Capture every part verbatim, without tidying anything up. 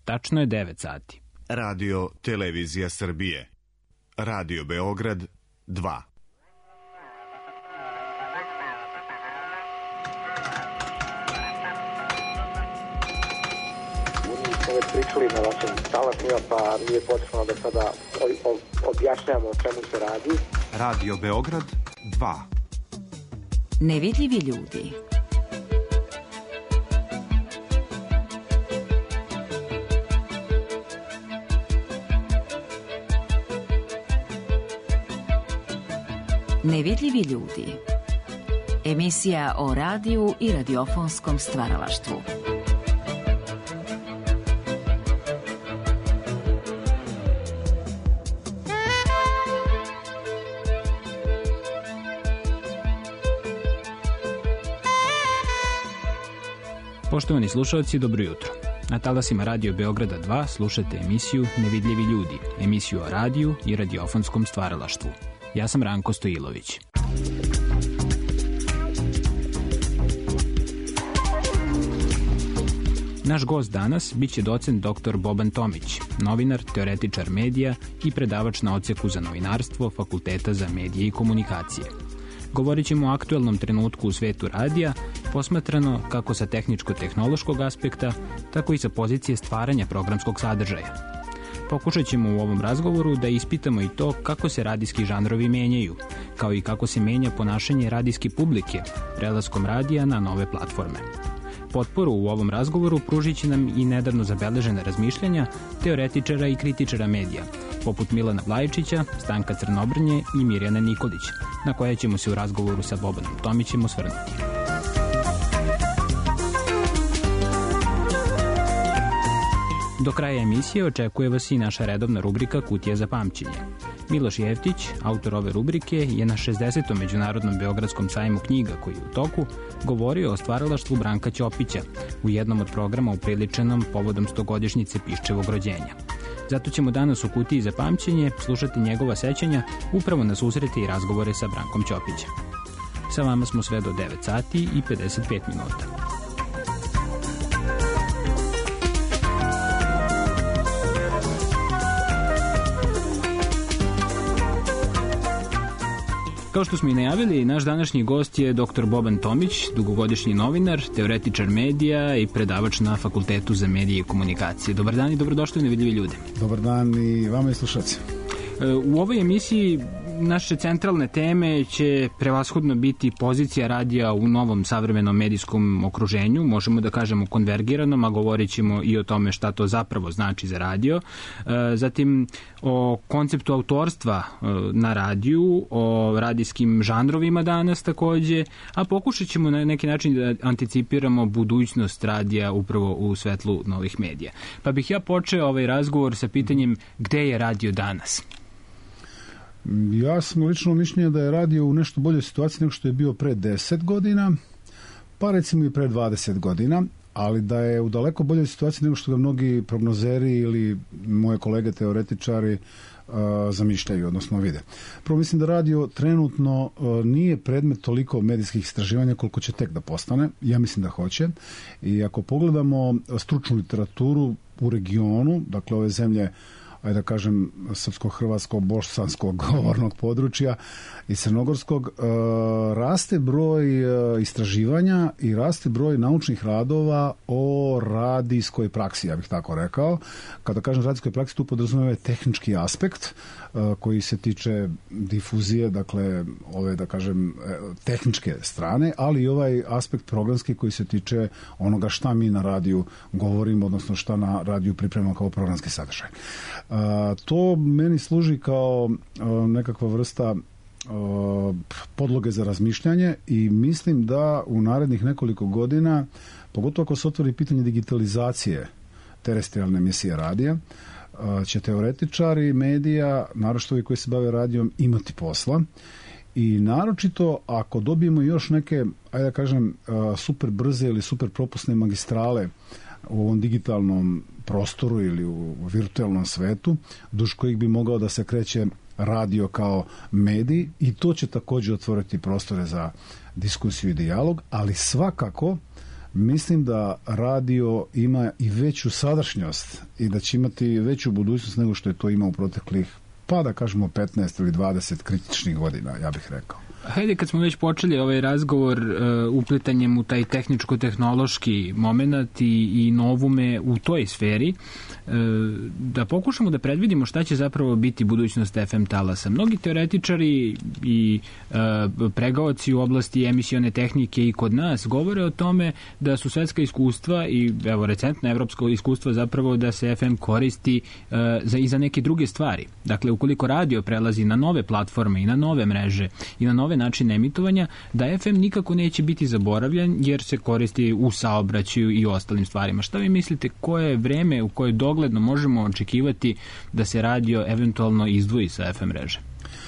Tačno je devet sati. Radio Televizija Srbije. Radio Beograd dva. Pričali na vašim talasima, pa nije potrebno da sada objašnjamo o čemu se radi. Radio Beograd dva. Nevidljivi ljudi. Nevidljivi ljudi. Emisija o radiju i radiofonskom stvaralaštvu. Poštovani slušalci, dobro jutro. Na talasima Radio Beograda dva slušate emisiju Nevidljivi ljudi, emisiju o radiju i radiofonskom stvaralaštvu. Ja sam Ranko Stojilović. Naš gost danas biće docent doktor Boban Tomić, novinar, teoretičar medija i predavač na odseku za novinarstvo Fakulteta za medije i komunikacije. Govorit ćemo o aktuelnom trenutku u svetu radija, posmatrano kako sa tehničko-tehnološkog aspekta, tako i sa pozicije stvaranja programskog sadržaja. Pokušat ćemo u ovom razgovoru da ispitamo i to kako se radijski žanrovi menjaju, kao i kako se menja ponašanje radijske publike prelaskom radija na nove platforme. Potporu u ovom razgovoru pružit će nam i nedavno zabeležena razmišljanja teoretičara i kritičara medija, poput Milana Blajičića, Stanka Crnobrnje i Mirjane Nikolić, na koje ćemo se u razgovoru sa Bobanom Tomićem osvrnuti. Do kraja emisije očekuje vas i naša redovna rubrika Kutija za pamćenje. Miloš Jeftić, autor ove rubrike, je na šezdesetom Međunarodnom Beogradskom sajmu knjiga koji je u toku govorio o stvaralaštvu Branka Ćopića u jednom od programa upriličenom povodom stogodišnjice Piščevog rođenja. Zato ćemo danas u Kutiji za pamćenje slušati njegova sećanja upravo na susrete i razgovore sa Brankom Ćopićem. Sa vama smo sve do devet sati i pedeset pet minuta. Kao što smo i najavili, naš današnji gost je doktor Boban Tomić, dugogodišnji novinar, teoretičar medija i predavač na Fakultetu za medije i komunikacije. Dobar dan i dobrodošli u Nevidljivi ljudi. Dobar dan i vama i slušalci. U ovoj emisiji naše centralne teme će prevashodno biti pozicija radija u novom savremenom medijskom okruženju, možemo da kažemo konvergiranom, a govorit ćemo i o tome šta to zapravo znači za radio. Zatim o konceptu autorstva na radiju, o radijskim žanrovima danas takođe, a pokušat ćemo na neki način da anticipiramo budućnost radija upravo u svetlu novih medija. Pa bih ja počeo ovaj razgovor sa pitanjem gde je radio danas? Ja sam lično mišljenja da je radio u nešto boljoj situaciji nego što je bio pre deset godina, pa recimo i pre dvadeset godina, ali da je u daleko boljoj situaciji nego što ga mnogi prognozeri ili moje kolege teoretičari uh, zamišljaju, odnosno vide. Prvo mislim da radio trenutno uh, nije predmet toliko medijskih istraživanja koliko će tek da postane. Ja mislim da hoće. I ako pogledamo stručnu literaturu u regionu, dakle ove zemlje, ajde da kažem, srpsko-hrvatskog, bosanskog govornog područja i crnogorskog, e, raste broj e, istraživanja i raste broj naučnih radova o radijskoj praksi, ja bih tako rekao. Kada kažem radijskoj praksi, tu podrazumeva tehnički aspekt e, koji se tiče difuzije, dakle, ove, da kažem, e, tehničke strane, ali i ovaj aspekt programski koji se tiče onoga šta mi na radiju govorimo, odnosno šta na radiju pripremamo kao programski sadržaj. Uh, to meni služi kao uh, nekakva vrsta uh, podloge za razmišljanje i mislim da u narednih nekoliko godina, pogotovo ako se otvori pitanje digitalizacije terestrijalne emisije radija, uh, će teoretičari medija, naročito ovi koji se bave radijom, imati posla. I naročito ako dobijemo još neke, ajde da kažem, uh, super brze ili super propusne magistrale u ovom digitalnom prostoru ili u virtualnom svetu, duž kojih bi mogao da se kreće radio kao medij, i to će također otvoriti prostore za diskusiju i dijalog, ali svakako Mislim da radio ima i veću sadašnjost i da će imati veću budućnost nego što je to imao u proteklih, pa da kažemo petnaest ili dvadeset kritičnih godina, ja bih rekao. Hajde, kad smo već počeli ovaj razgovor uh, uplitanjem u taj tehničko-tehnološki moment i, i novume u toj sferi, uh, da pokušamo da predvidimo šta će zapravo biti budućnost F M talasa. Mnogi teoretičari i uh, pregaoci u oblasti emisione tehnike i kod nas govore o tome da su svetska iskustva i evo recentna evropska iskustva zapravo da se F M koristi uh, za, i za neke druge stvari. Dakle, ukoliko radio prelazi na nove platforme i na nove mreže i na nove načine emitovanja, da F M nikako neće biti zaboravljan jer se koristi u saobraćaju i ostalim stvarima. Šta vi mislite, koje je vreme u koje dogledno možemo očekivati da se radio eventualno izdvoji sa F M mreže?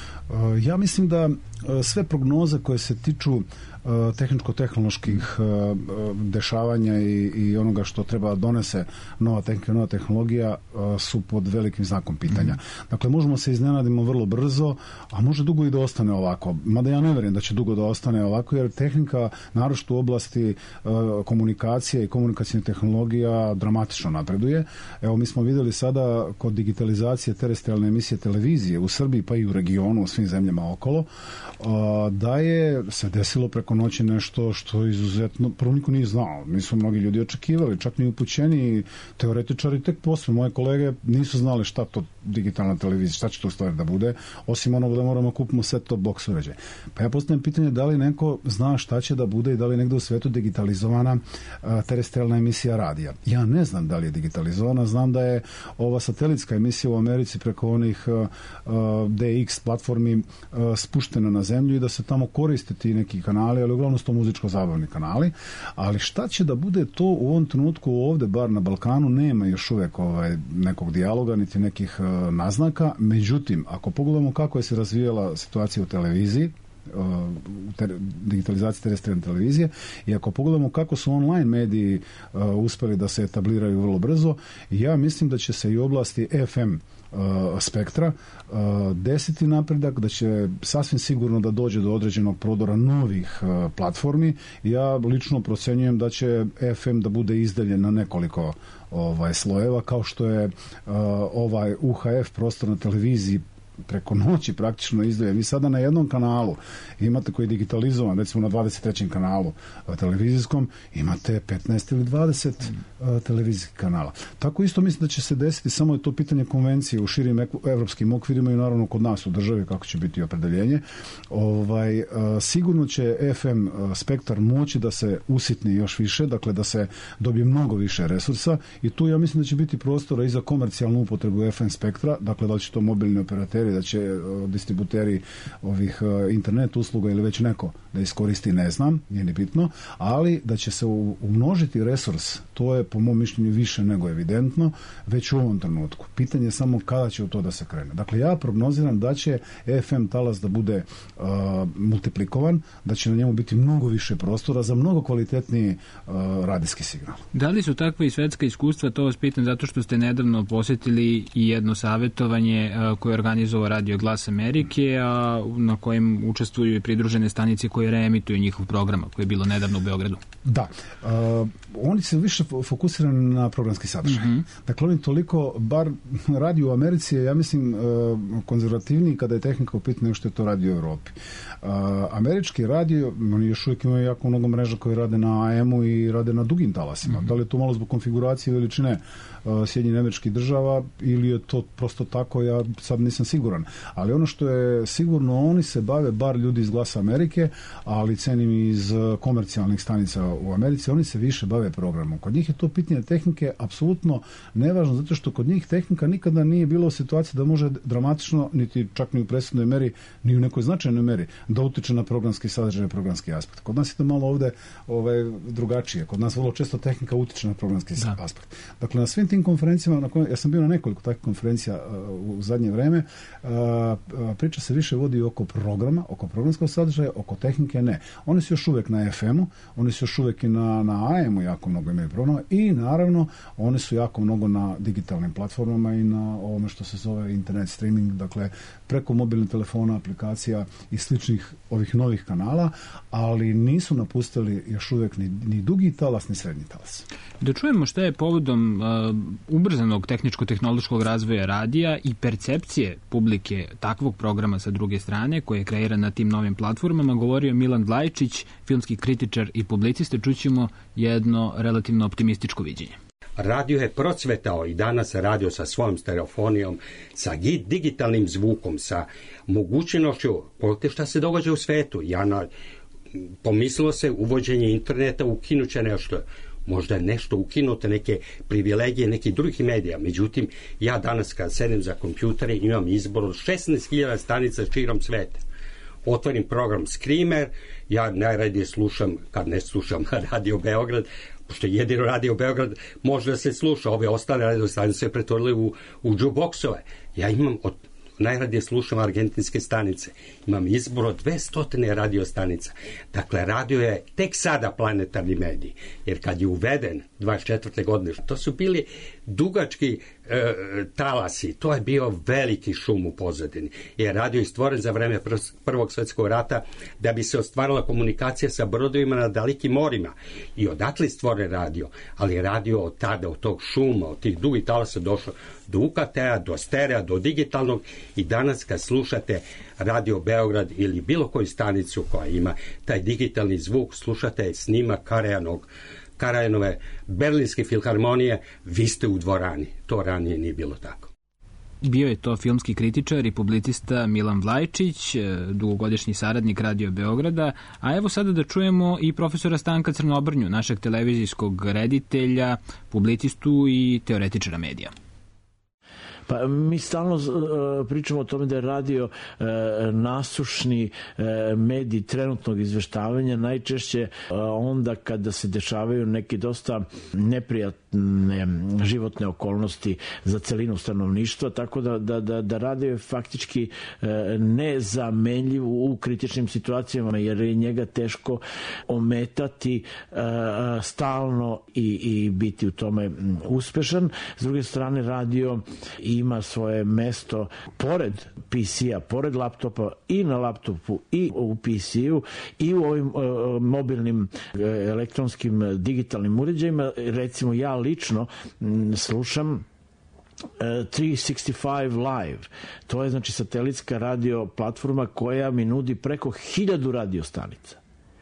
Ja mislim da sve prognoze koje se tiču tehničko-tehnoloških dešavanja i, i onoga što treba donese nova tehnika, nova tehnologija su pod velikim znakom pitanja. Mm. Dakle, možemo se iznenadimo vrlo brzo, a može dugo i da ostane ovako. Mada ja ne verujem da će dugo da ostane ovako, jer tehnika, naročito u oblasti komunikacije i komunikacijnih tehnologija dramatično napreduje. Evo, mi smo videli sada kod digitalizacije terestrijalne emisije televizije u Srbiji, pa i u regionu, u svim zemljama okolo, da je se desilo preko noći nešto što izuzetno, prvo niko nije znao, nisu mnogi ljudi očekivali, čak ni upućeni teoretičari tek posle. Moje kolege nisu znali šta to digitalna televizija, šta će to stvari da bude, osim onog da moramo kupimo set-top box uređaj. Pa ja postavljam pitanje da li neko zna šta će da bude i da li negde u svetu digitalizovana a, terestrijalna emisija radija. Ja ne znam da li je digitalizovana, znam da je ova satelitska emisija u Americi preko onih a, a, D X platformi a, spuštena na zemlju i da se tamo koriste ti neki kanali, ali uglavnom su to muzičko-zabavni kanali, ali šta će da bude to u ovom trenutku ovde, bar na Balkanu, nema još uvek ovaj, nekog dijaloga, niti nekih uh, naznaka. Međutim, ako pogledamo kako je se razvijala situacija u televiziji, u ter, digitalizaciji terestrijalne televizije, i ako pogledamo kako su online mediji uh, uspeli da se etabliraju vrlo brzo, ja mislim da će se i u oblasti F M Uh, spektra uh, desiti napredak, da će sasvim sigurno da dođe do određenog prodora novih uh, platformi. Ja lično procenjujem da će F M da bude izdaljen na nekoliko ovaj slojeva, kao što je uh, ovaj U H F prostor na televiziji preko noći praktično izdvaja. Vi sada na jednom kanalu imate koji je digitalizovan, recimo na dvadeset trećem kanalu a, televizijskom, imate petnaest ili dvadeset a, televizijskih kanala. Tako isto mislim da će se desiti, samo je to pitanje konvencije u širim evropskim okvirima i naravno kod nas u državi kako će biti opredeljenje. Ovaj, a, sigurno će F M spektar moći da se usitni još više, dakle da se dobije mnogo više resursa, i tu ja mislim da će biti prostora i za komercijalnu upotrebu F M spektra, dakle da li će to mobilni operateri, da će uh, distributeri ovih uh, internet usluga ili već neko da iskoristi, ne znam, nije ni bitno, ali da će se u, umnožiti resurs, to je po mom mišljenju više nego evidentno već u ovom trenutku. Pitanje je samo kada će u to da se krene. Dakle, ja prognoziram da će F M talas da bude uh, multiplikovan, da će na njemu biti mnogo više prostora za mnogo kvalitetniji uh, radijski signal. Da li su takva i svetska iskustva? To vas pitam zato što ste nedavno posjetili i jedno savjetovanje uh, koje je organizovao Radio Glas Amerike, a na kojem učestvuju i pridružene stanice koje reemituju njihov program, koji je bilo nedavno u Beogradu. Da. Uh, oni se više fokusirani na programski sadržaj. Mm-hmm. Dakle, oni toliko, bar radio u Americi je, ja mislim, uh, konzervativniji kada je tehnika u pitanju nego što je to radio u Evropi. Uh, američki radio, oni još uvijek imaju jako mnogo mreža koje rade na A M-u i rade na dugim talasima. Mm-hmm. Da li je to malo zbog konfiguracije veličine uh, Sjedinjenih Američkih Država ili je to prosto tako, ja sad nisam siguran. Ali ono što je sigurno, oni se bave, bar ljudi iz Glasa Amerike, ali cenim iz komercijalnih stanica u Americi, oni se više bave programom. Kod njih je to pitanje tehnike apsolutno nevažno, zato što kod njih tehnika nikada nije bila u situaciji da može dramatično, niti čak ni u presudnoj meri, ni u nekoj značajnoj meri, da utiče na programski sadržaj, programski aspekt. Kod nas je to malo ovde ovaj, drugačije. Kod nas vrlo često tehnika utiče na programski da. aspekt. Dakle, na svim tim konferencijama, na kojima, ja sam bio na nekoliko takvih konferencija uh, u zadnje vreme, priča se više vodi oko programa, oko programskog sadržaja, oko tehnike ne. Oni su još uvijek na ef emu, oni su još uvijek i na, na a emu jako mnogo imaju programa i naravno oni su jako mnogo na digitalnim platformama i na ovome što se zove internet streaming, dakle preko mobilnih telefona, aplikacija i sličnih ovih novih kanala, ali nisu napustili još uvijek ni, ni dugi talas, ni srednji talas. Da čujemo šta je povodom uh, ubrzanog tehničko-tehnološkog razvoja radija i percepcije publike takvog programa sa druge strane, koji je kreiran na tim novim platformama, govorio Milan Vlajčić, filmski kritičar i publicista. Čućemo jedno relativno optimističko viđenje. Radio je procvetao i danas radio sa svojom stereofonijom, sa digitalnim zvukom, sa mogućnošću, pogledajte šta se događa u svetu. Ja na, pomislilo se uvođenje interneta ukinuće nešto, možda je nešto ukinuto, neke privilegije nekih drugih medija. Međutim, ja danas kad sedim za kompjutere imam izbor od šesnaest hiljada stanica širom sveta. Otvorim program Screamer, ja najradije slušam, kad ne slušam Radio Beograd, pošto jedino Radio Beograd može da se sluša, ove ostale radio stanice se pretvorili u, u jukeboxove. Ja imam, od, najradije slušam argentinske stanice, imam izbor od dvesta radio stanica. Dakle, radio je tek sada planetarni medij, jer kad je uveden dvadeset četvrte godine, to su bili dugački e, talasi, to je bio veliki šum u pozadini. Jer radio je stvoren za vreme pr- Prvog svjetskog rata da bi se ostvarila komunikacija sa brodovima na dalekim morima. I odatle je stvoren radio, ali radio od tada, od tog šuma, od tih dugih talasa došlo do U K T-a, do sterea, do digitalnog i danas kad slušate Radio Beograd ili bilo koju stanicu koja ima taj digitalni zvuk, slušate snimak Karajanog Karajanove Berlinske filharmonije, vi ste u dvorani. To ranije nije bilo tako. Bio je to filmski kritičar i publicista Milan Vlajčić, dugogodišnji saradnik Radio Beograda, a evo sada da čujemo i profesora Stanka Crnobrnju, našeg televizijskog reditelja, publicistu i teoretičara medija. Pa mi stalno uh, pričamo o tome da je radio uh, nasušni uh, medij trenutnog izveštavanja, najčešće uh, onda kada se dešavaju neke dosta neprijatne životne okolnosti za celinu stanovništva, tako da, da, da, da radio je faktički uh, nezamenljiv u kritičnim situacijama, jer je njega teško ometati uh, stalno i, i biti u tome uspešan. S druge strane, radio i ima svoje mesto pored P C-a, pored laptopa i na laptopu i u P C-u i u ovim uh, mobilnim uh, elektronskim uh, digitalnim uređajima. Recimo ja lično m, slušam uh, trista šezdeset pet Live. To je znači satelitska radio platforma koja mi nudi preko hiljadu radio stanica.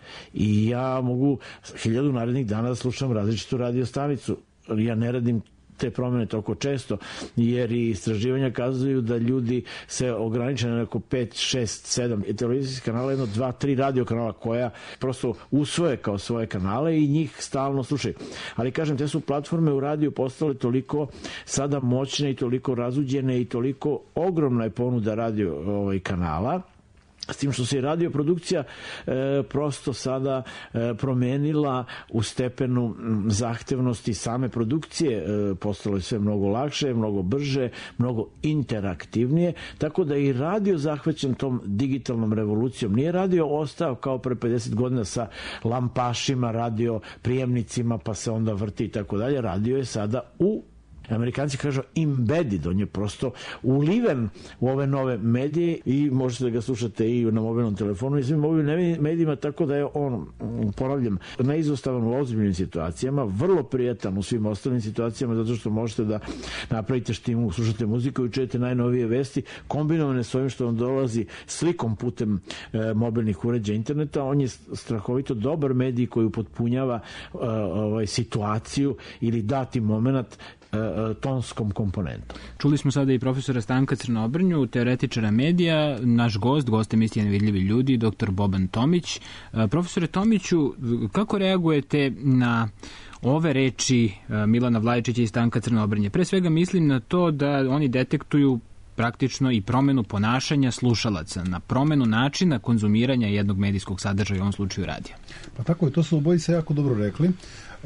I ja mogu hiljadu narednih dana da slušam različitu radio stanicu. Ja ne radim te promjene toliko često, jer i istraživanja kazuju da ljudi se ograniče na neko pet, šest, sedam televizijskih kanala, jedno, dva, tri radio kanala koja prosto usvoje kao svoje kanale i njih stalno slušaju. Ali kažem, te su platforme u radiju postale toliko sada moćne i toliko razuđene i toliko ogromna je ponuda radio ovaj, kanala, s tim što se i radioprodukcija e, prosto sada e, promenila u stepenu zahtevnosti same produkcije, e, postalo je sve mnogo lakše, mnogo brže, mnogo interaktivnije, tako da i radio zahvaćen tom digitalnom revolucijom. Nije radio ostao kao pre pedeset godina sa lampašima, radio prijemnicima, pa se onda vrti i tako dalje. Radio je sada u Amerikanci kažu embedded, on je prosto uliven u ove nove medije i možete da ga slušate i na mobilnom telefonu i svim mobilnim medijima, tako da je on, ponavljam, neizostavan u ozbiljnim situacijama, vrlo prijatan u svim ostalim situacijama, zato što možete da napravite štimu, slušate muziku i čujete najnovije vesti, kombinovane s ovim što vam dolazi slikom putem e, mobilnih uređaja interneta. On je strahovito dobar medij koji upotpunjava e, ovaj, situaciju ili dati moment tonskom komponentom. Čuli smo sada i profesora Stanka Crnobrnju, teoretičara medija, naš gost, gost emisije Nevidljivi ljudi, doktor Boban Tomić. Profesore Tomiću, kako reagujete na ove reči Milana Vlajčića i Stanka Crnobrnje? Pre svega mislim na to da oni detektuju praktično i promenu ponašanja slušalaca, na promenu načina konzumiranja jednog medijskog sadržaja, u ovom slučaju radija. Pa tako je, to su obojice jako dobro rekli.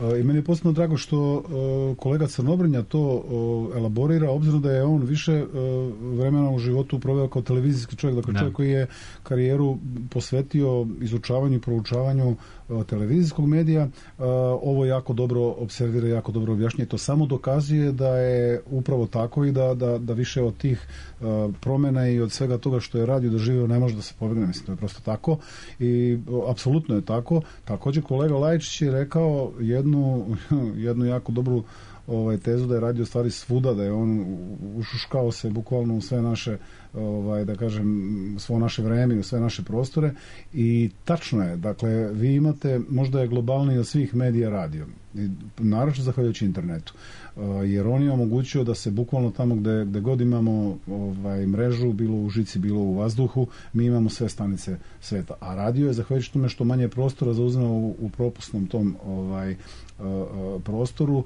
I meni je posebno drago što kolega Crnobrnja to elaborira, obzirom da je on više vremena u životu proveo kao televizijski čovjek, dakle čovjek koji je karijeru posvetio izučavanju i proučavanju televizijskog medija. Ovo jako dobro observira, jako dobro objašnjuje. To samo dokazuje da je upravo tako i da, da, da više od tih promjena i od svega toga što je radio doživio ne može da se pobegne. Mislim, to je prosto tako i apsolutno je tako. Također kolega Lajičić je rekao jednu, jednu jako dobru ovaj, tezu da je radio stvari svuda, da je on ušuškao se bukvalno u sve naše ovaj, da kažem, svo naše vreme i u sve naše prostore i tačno je, dakle, vi imate, možda je globalniji od svih medija radio, naročito zahvaljujući internetu, jer on je omogućio da se bukvalno tamo gde, gde god imamo ovaj, mrežu, bilo u žici, bilo u vazduhu, mi imamo sve stanice sveta, a radio je zahvaljujući tome što manje prostora zauzima u, u propusnom tom ovaj, prostoru,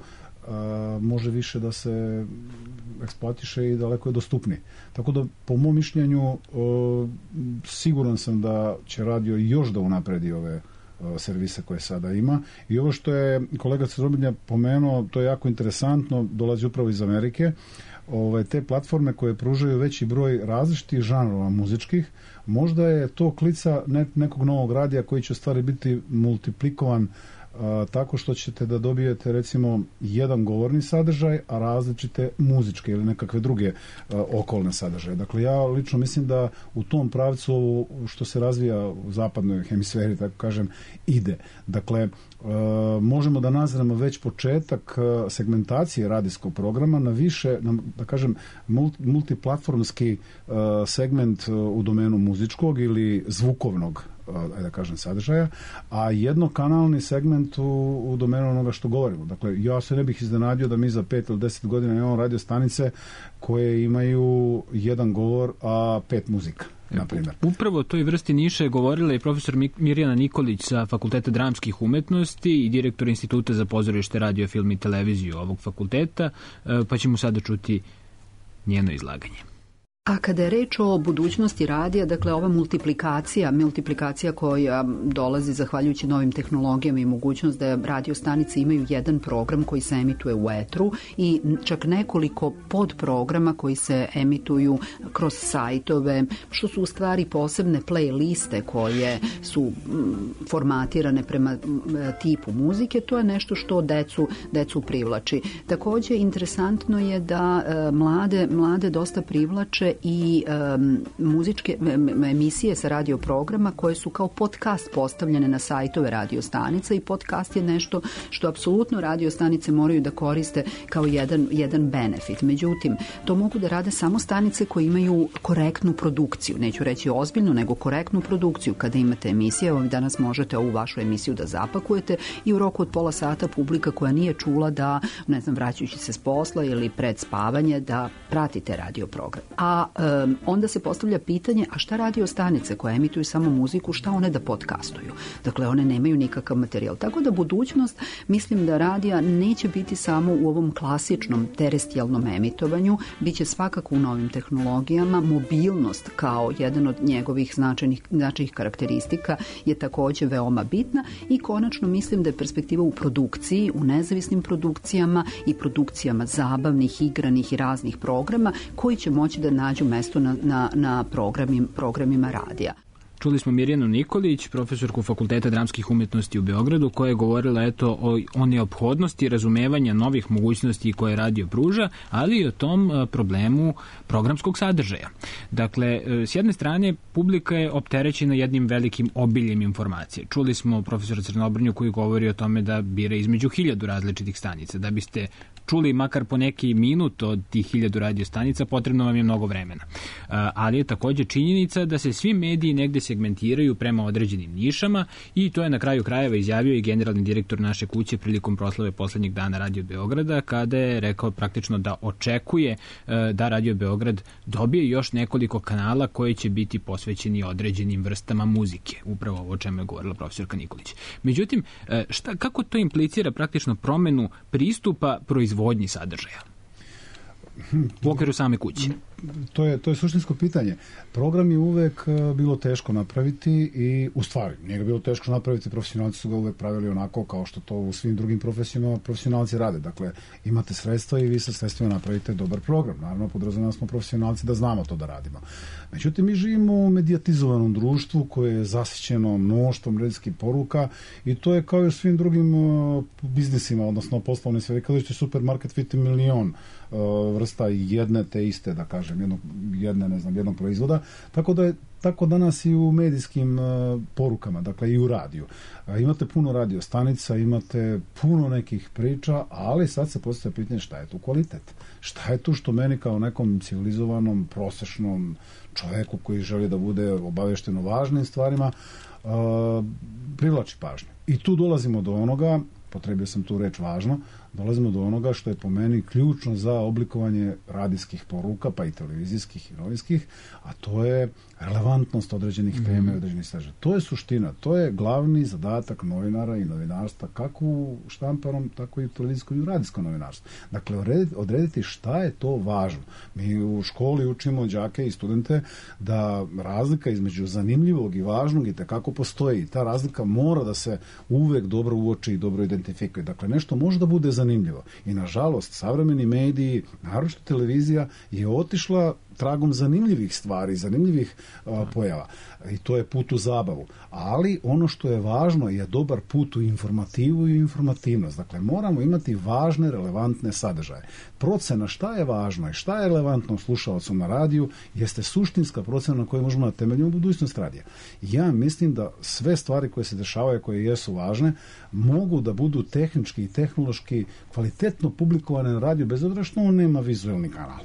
a, može više da se eksploatiše i daleko je dostupniji. Tako da, po mom mišljenju, o, siguran sam da će radio još da unapredi ove o, servise koje sada ima. I ovo što je kolega Crnobrnja pomenuo, to je jako interesantno, dolazi upravo iz Amerike. Ove, te platforme koje pružaju veći broj različitih žanrova muzičkih, možda je to klica ne, nekog novog radija koji će u stvari biti multiplikovan a, tako što ćete da dobijete recimo jedan govorni sadržaj, a različite muzičke ili nekakve druge a, okolne sadržaje. Dakle, ja lično mislim da u tom pravcu ovo što se razvija u zapadnoj hemisferi, tako kažem, ide. Dakle, a, možemo da nazremo već početak a, segmentacije radijskog programa na više, na, da kažem, multi, multiplatformski a, segment a, u domenu muzičkog ili zvukovnog, da kažem, sadržaja, a jednokanalni segment u, u domenu onoga što govorimo. Dakle, ja se ne bih iznenadio da mi za pet ili deset godina imamo radio stanice koje imaju jedan govor, a pet muzika, na primjer. Upravo o toj vrsti niše je govorila i profesor Mirjana Nikolić sa Fakulteta dramskih umetnosti i direktor Instituta za pozorište, radio, film i televiziju ovog fakulteta, pa ćemo sada čuti njeno izlaganje. A kada je reč o budućnosti radija, dakle ova multiplikacija, multiplikacija koja dolazi zahvaljujući novim tehnologijama i mogućnost da radio stanice imaju jedan program koji se emituje u etru i čak nekoliko podprograma koji se emituju kroz sajtove, što su u stvari posebne playliste koje su formatirane prema tipu muzike, to je nešto što decu, decu privlači. Također, interesantno je da mlade, mlade dosta privlače i um, muzičke emisije sa radio programa koje su kao podcast postavljene na sajtove radio stanica i podcast je nešto što apsolutno radio stanice moraju da koriste kao jedan, jedan benefit. Međutim, to mogu da rade samo stanice koje imaju korektnu produkciju. Neću reći ozbiljnu, nego korektnu produkciju. Kada imate emisije, evo danas možete ovu vašu emisiju da zapakujete i u roku od pola sata publika koja nije čula da, ne znam, vraćajući se s posla ili pred spavanje, da pratite radio program. A Um, onda se postavlja pitanje, a šta radio stanice koje emituju samo muziku, šta one da podcastuju? Dakle, one nemaju nikakav materijal. Tako da budućnost, mislim da radija neće biti samo u ovom klasičnom terestijalnom emitovanju, bit će svakako u novim tehnologijama. Mobilnost kao jedan od njegovih značajnih, značajnih karakteristika je također veoma bitna i konačno mislim da je perspektiva u produkciji, u nezavisnim produkcijama i produkcijama zabavnih, igranih i raznih programa koji će moći da nađu mesto na, na, na programim, programima radija. Čuli smo Mirjanu Nikolić, profesorku Fakulteta dramskih umetnosti u Beogradu, koja je govorila eto o, o neophodnosti razumevanja novih mogućnosti koje radio pruža, ali i o tom problemu programskog sadržaja. Dakle, s jedne strane, publika je opterećena jednim velikim obiljem informacije. Čuli smo profesora Crnobrnju koji govori o tome da bira između hiljadu različitih stanica. Da biste čuli makar po neki minut od tih hiljadu radio stanica, potrebno vam je mnogo vremena. Ali je također činjenica da se svi mediji negde segmentiraju prema određenim nišama i to je na kraju krajeva izjavio i generalni direktor naše kuće prilikom proslave poslednjeg dana Radio Beograda, kada je rekao praktično da očekuje da Radio Beograd dobije još nekoliko kanala koji će biti posvećeni određenim vrstama muzike. Upravo ovo o čemu je govorila profesorka Nikolić. Međutim, šta, kako to implicira praktično promenu pristupa proizvodnji sadržaja u okviru same kuće? to je, to je suštinsko pitanje. Program je uvek bilo teško napraviti i u stvari, nije ga bilo teško napraviti, profesionalci su ga uvek pravili onako kao što to u svim drugim profesijama profesionalci rade. Dakle, imate sredstva i vi sa sredstvima napravite dobar program. Naravno, podrazumijemo smo profesionalci da znamo to da radimo. Međutim, mi živimo u medijatizovanom društvu koje je zasićeno mnoštvom medijskih poruka i to je kao i u svim drugim uh, biznisima, odnosno poslovnim sve. Kada ćete supermarket vidite milion uh, vrsta jedne te iste, da kažem, jednog, jedne, ne znam, jednog proizvoda. Tako da je tako danas i u medijskim uh, porukama, dakle i u radiju. Uh, imate puno radio stanica, imate puno nekih priča, ali sad se postavlja pitanje šta je tu kvalitet. Šta je tu što meni kao nekom civilizovanom, prosečnom čoveku koji želi da bude obavešten o važnim stvarima uh, privlači pažnju. I tu dolazimo do onoga, potrebio sam tu reč važno, dolazimo do onoga što je po meni ključno za oblikovanje radijskih poruka, pa i televizijskih i novinskih, a to je relevantnost određenih tema i određenih sadržaja. To je suština, to je glavni zadatak novinara i novinarstva, kako u štamparom, tako i u televizijskom i u radijskom novinarstvu. Dakle, odrediti, odrediti šta je to važno. Mi u školi učimo đake i studente da razlika između zanimljivog i važnog i tekako postoji. Ta razlika mora da se uvek dobro uoči i dobro identifikuje. Dakle, nešto može da bude zanimljivo. I nažalost, savremeni mediji, naročito televizija, je otišla tragom zanimljivih stvari, zanimljivih a, pojava. I to je put u zabavu. Ali ono što je važno je dobar put u informativu i informativnost. Dakle, moramo imati važne, relevantne sadržaje. Procena šta je važno i šta je relevantno slušaocu na radiju jeste suštinska procena na kojoj možemo na temelju budućnost radija. Ja mislim da sve stvari koje se dešavaju, koje jesu važne, mogu da budu tehnički i tehnološki kvalitetno publikovane na radiju, bez obzira što on nema vizuelni kanal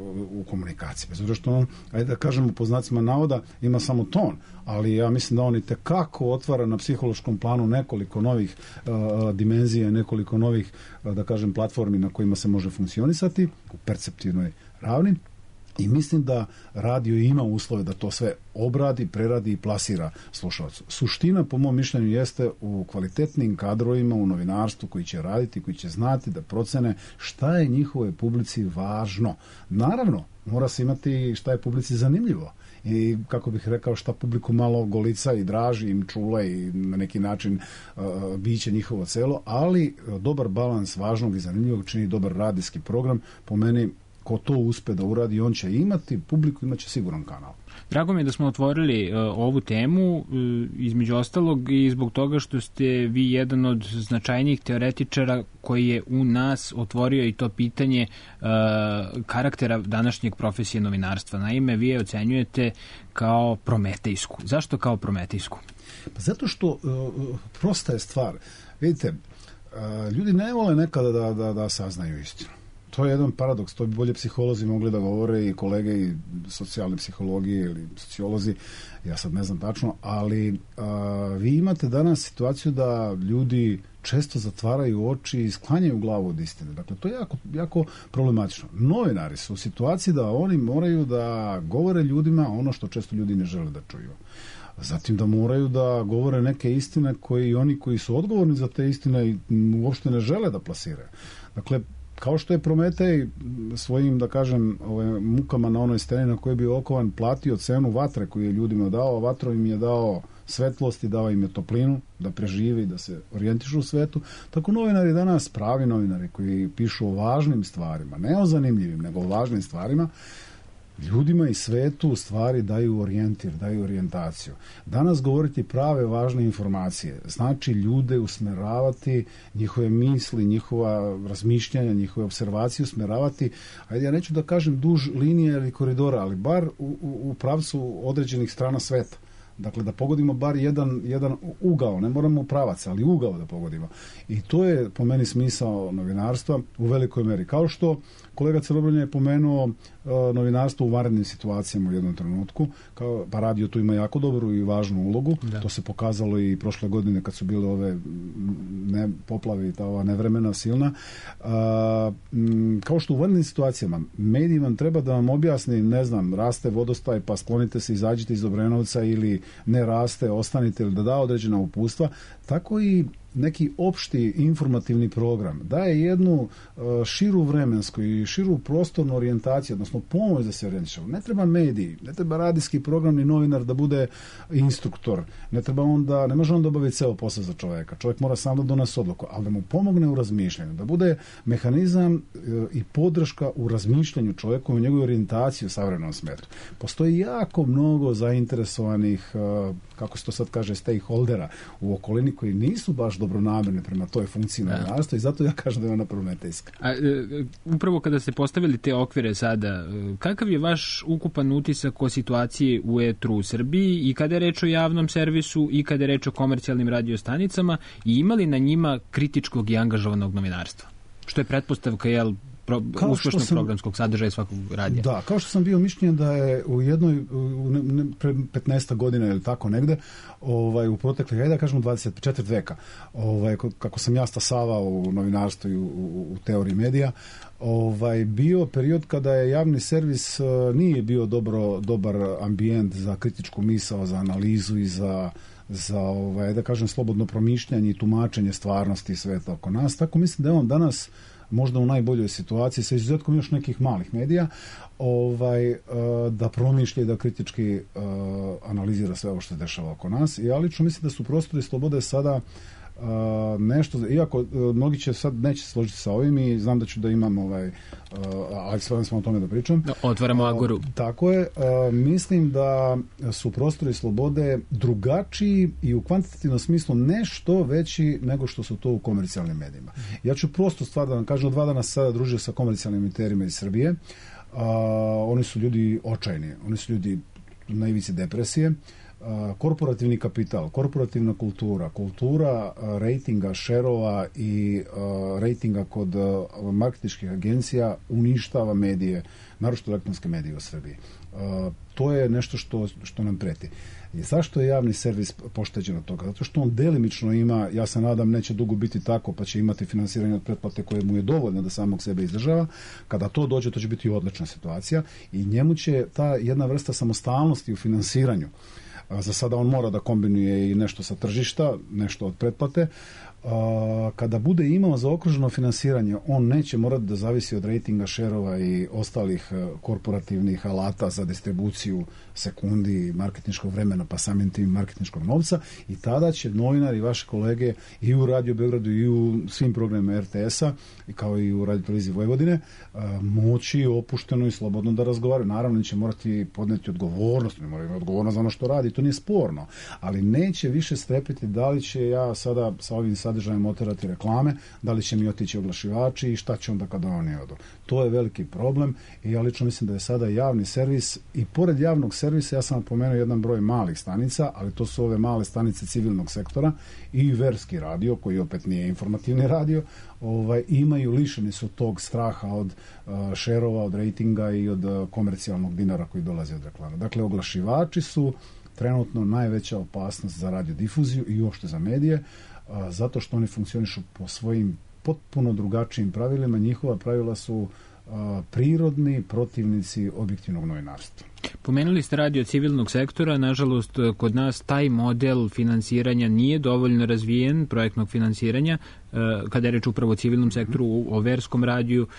u komunikaciji. Bez obzira što on, ajde da kažemo po znacima navoda, ima samo ton, ali ja mislim da on i tekako otvara na psihološkom planu nekoliko novih uh, dimenzija, nekoliko novih, uh, da kažem, platformi na kojima se može funkcionisati u perceptivnoj ravni. I mislim da radio ima uslove da to sve obradi, preradi i plasira slušalcu. Suština, po mom mišljenju, jeste u kvalitetnim kadrovima u novinarstvu koji će raditi, koji će znati da procene šta je njihovoj publici važno. Naravno, mora se imati šta je publici zanimljivo. I, kako bih rekao, šta publiku malo golica i draži im čula i na neki način uh, biće njihovo celo, ali uh, dobar balans važnog i zanimljivog čini dobar radijski program. Po meni, ko to uspe da uradi, on će imati publiku, imaće siguran kanal. Drago mi je da smo otvorili uh, ovu temu, uh, između ostalog i zbog toga što ste vi jedan od značajnijih teoretičara koji je u nas otvorio i to pitanje uh, karaktera današnjeg profesije novinarstva. Naime, vi je ocenjujete kao prometejsku. Zašto kao prometejsku? Pa zato što uh, prosta je stvar. Vidite, uh, ljudi ne vole nekada da, da, da saznaju istinu. To je jedan paradoks, to bi bolje psiholozi mogli da govore i kolege i socijalne psihologije ili sociolozi, ja sad ne znam tačno, ali a, vi imate danas situaciju da ljudi često zatvaraju oči i sklanjaju glavu od istine. Dakle, to je jako, jako problematično. Novinari su u situaciji da oni moraju da govore ljudima ono što često ljudi ne žele da čuju. Zatim da moraju da govore neke istine koje i oni koji su odgovorni za te istine uopšte ne žele da plasiraju. Dakle, kao što je Prometej svojim, da kažem, ove, mukama na onoj steni na kojoj bi okovan platio cenu vatre koju je ljudima dao, a vatro im je dao svetlost i dao im je toplinu da prežive i da se orijentišu u svetu. Tako novinari danas, pravi novinari koji pišu o važnim stvarima, ne o zanimljivim, nego o važnim stvarima, ljudima i svetu u stvari daju orijentir, daju orijentaciju. Danas govoriti prave važne informacije, znači ljude usmeravati, njihove misli, njihova razmišljanja, njihove observacije usmeravati, ajde ja neću da kažem duž linije ili koridora, ali bar u, u, u pravcu određenih strana sveta. Dakle, da pogodimo bar jedan, jedan ugao, ne moramo pravac, ali ugao da pogodimo. I to je po meni smisao novinarstva u velikoj meri. Kao što kolega Crnobrnja je pomenuo uh, novinarstvo u vanrednim situacijama u jednom trenutku, kao, pa radio tu ima jako dobru i važnu ulogu. Da. To se pokazalo i prošle godine kad su bile ove ne, poplave i ta ova nevremena silna. Uh, m, kao što u vanrednim situacijama mediji vam treba da vam objasni, ne znam, raste vodostaj pa sklonite se, izađite iz Obrenovca, ili ne raste, ostanite, ili da da određena upustva, tako i neki opšti informativni program, daje jednu širu vremensku i širu prostornu orijentaciju, odnosno pomoć da se orijentišemo. Ne treba mediji, ne treba radijski program ni novinar da bude instruktor, ne treba onda, ne može on da obavi ceo posao za čoveka. Čovjek mora sam da donese odluku, ali da mu pomogne u razmišljanju, da bude mehanizam i podrška u razmišljanju čovjeku, u njegovoj orijentaciji u savremenom smetu. Postoji jako mnogo zainteresovanih, kako se to sad kaže, stakeholdera u okolini koji nisu baš dobronamerni prema toj funkciji novinarstva i zato ja kažem da je ona prometejska. A, e, upravo kada ste postavili te okvire sada, kakav je vaš ukupan utisak o situaciji u etru u Srbiji i kada je reč o javnom servisu i kada je reč o komercijalnim radiostanicama i imali na njima kritičkog i angažovanog novinarstva? Što je pretpostavka, jel, Pro, uspešnog sam, programskog sadržaja svakog radija. Da, kao što sam bio mišljenja da je u jednoj, u ne, ne, pre petnaest godina ili tako negde, ovaj, u proteklih, ajde da kažemo dvadeset četiri veka, ovaj, kako sam ja stasavao u novinarstvu i u, u, u teoriji medija, ovaj, bio period kada je javni servis nije bio dobro, dobar ambijent za kritičku misao, za analizu i za za, ovaj, da kažem, slobodno promišljanje i tumačenje stvarnosti i sveta oko nas. Tako mislim da je on danas možda u najboljoj situaciji, sa izuzetkom još nekih malih medija, ovaj, da promišlja i da kritički analizira sve ovo što se dešava oko nas. I ja lično mislim da su prostori slobode sada Uh, nešto, iako uh, mnogi će sad neće se složiti sa ovim i znam da ću da imam ovaj, uh, ali sve smo o tome da pričam. Otvaramo Agoru. Uh, tako je. Uh, mislim da su prostori slobode drugačiji i u kvantitativnom smislu nešto veći nego što su to u komercijalnim medijima. Ja ću prosto stvar da vam kažem, dva dana sada družio sa komercijalnim emiterima iz Srbije. Uh, oni su ljudi očajni, oni su ljudi na ivici depresije. Korporativni kapital, korporativna kultura, kultura rejtinga, šerova i uh, rejtinga kod uh, marketinških agencija uništava medije, naročito elektronske medije u Srbiji. Uh, to je nešto što, što nam preti. I zašto je javni servis pošteđen od toga? Zato što on delimično ima, ja se nadam neće dugo biti tako, pa će imati finansiranje od pretplate koje mu je dovoljno da samog sebe izdržava. Kada to dođe, to će biti odlična situacija i njemu će ta jedna vrsta samostalnosti u finansiranju, za sada on mora da kombinuje i nešto sa tržišta, nešto od pretplate. Kada bude imao zaokruženo finansiranje, on neće morati da zavisi od rejtinga, šerova i ostalih korporativnih alata za distribuciju sekundi marketinškog vremena, pa samim tim marketinškog novca, i tada će novinari i vaše kolege i u Radio Beogradu i u svim programima er te es-a, kao i u Radio televiziji Vojvodine, moći opušteno i slobodno da razgovaraju. Naravno, će morati podneti odgovornost, ne moraju odgovornost za ono što radi, to nije sporno, ali neće više strepiti da li će ja sada sa ovim sadržajem oterati reklame, da li će mi otići oglašivači i šta će onda kada oni odu. To je veliki problem i ja lično mislim da je sada javni servis i pored javnog servisa, ja sam pomenuo jedan broj malih stanica, ali to su ove male stanice civilnog sektora i verski radio, koji opet nije informativni radio, ovaj, imaju, lišeni su tog straha od uh, šerova, od rejtinga i od uh, komercijalnog dinara koji dolazi od reklama. Dakle, oglašivači su trenutno najveća opasnost za radiodifuziju i uopšte za medije, a, zato što oni funkcionišu po svojim potpuno drugačijim pravilima. Njihova pravila su a, prirodni protivnici objektivnog novinarstva. Pomenuli ste radio civilnog sektora, nažalost kod nas taj model finansiranja nije dovoljno razvijen, projektnog finansiranja, kada je reč upravo o civilnom sektoru, o verskom radiju,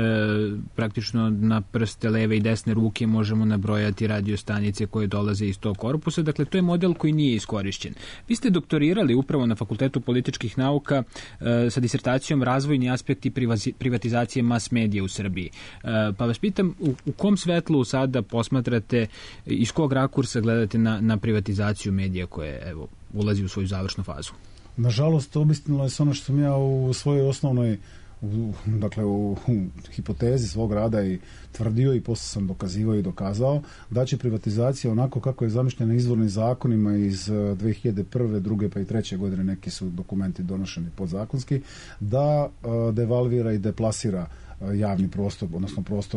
praktično na prste leve i desne ruke možemo nabrojati radio stanice koje dolaze iz tog korpusa, dakle to je model koji nije iskorišćen. Vi ste doktorirali upravo na Fakultetu političkih nauka sa disertacijom Razvojni aspekti privatizacije mas medija u Srbiji. Pa vas pitam, u, u kom svetlu sada posmatrate, iz kog rakursa gledate na, na privatizaciju medija koje evo, ulazi u svoju završnu fazu? Nažalost, obistinilo je se ono što sam ja u svojoj osnovnoj, u, dakle u, u hipotezi svog rada i tvrdio i posle sam dokazivao i dokazao da će privatizacija onako kako je zamišljena izvornim zakonima iz dve hiljade prve, druge pa i treće godine, neki su dokumenti donošeni podzakonski, da uh, devalvira i deplasira javni prostor, odnosno prostor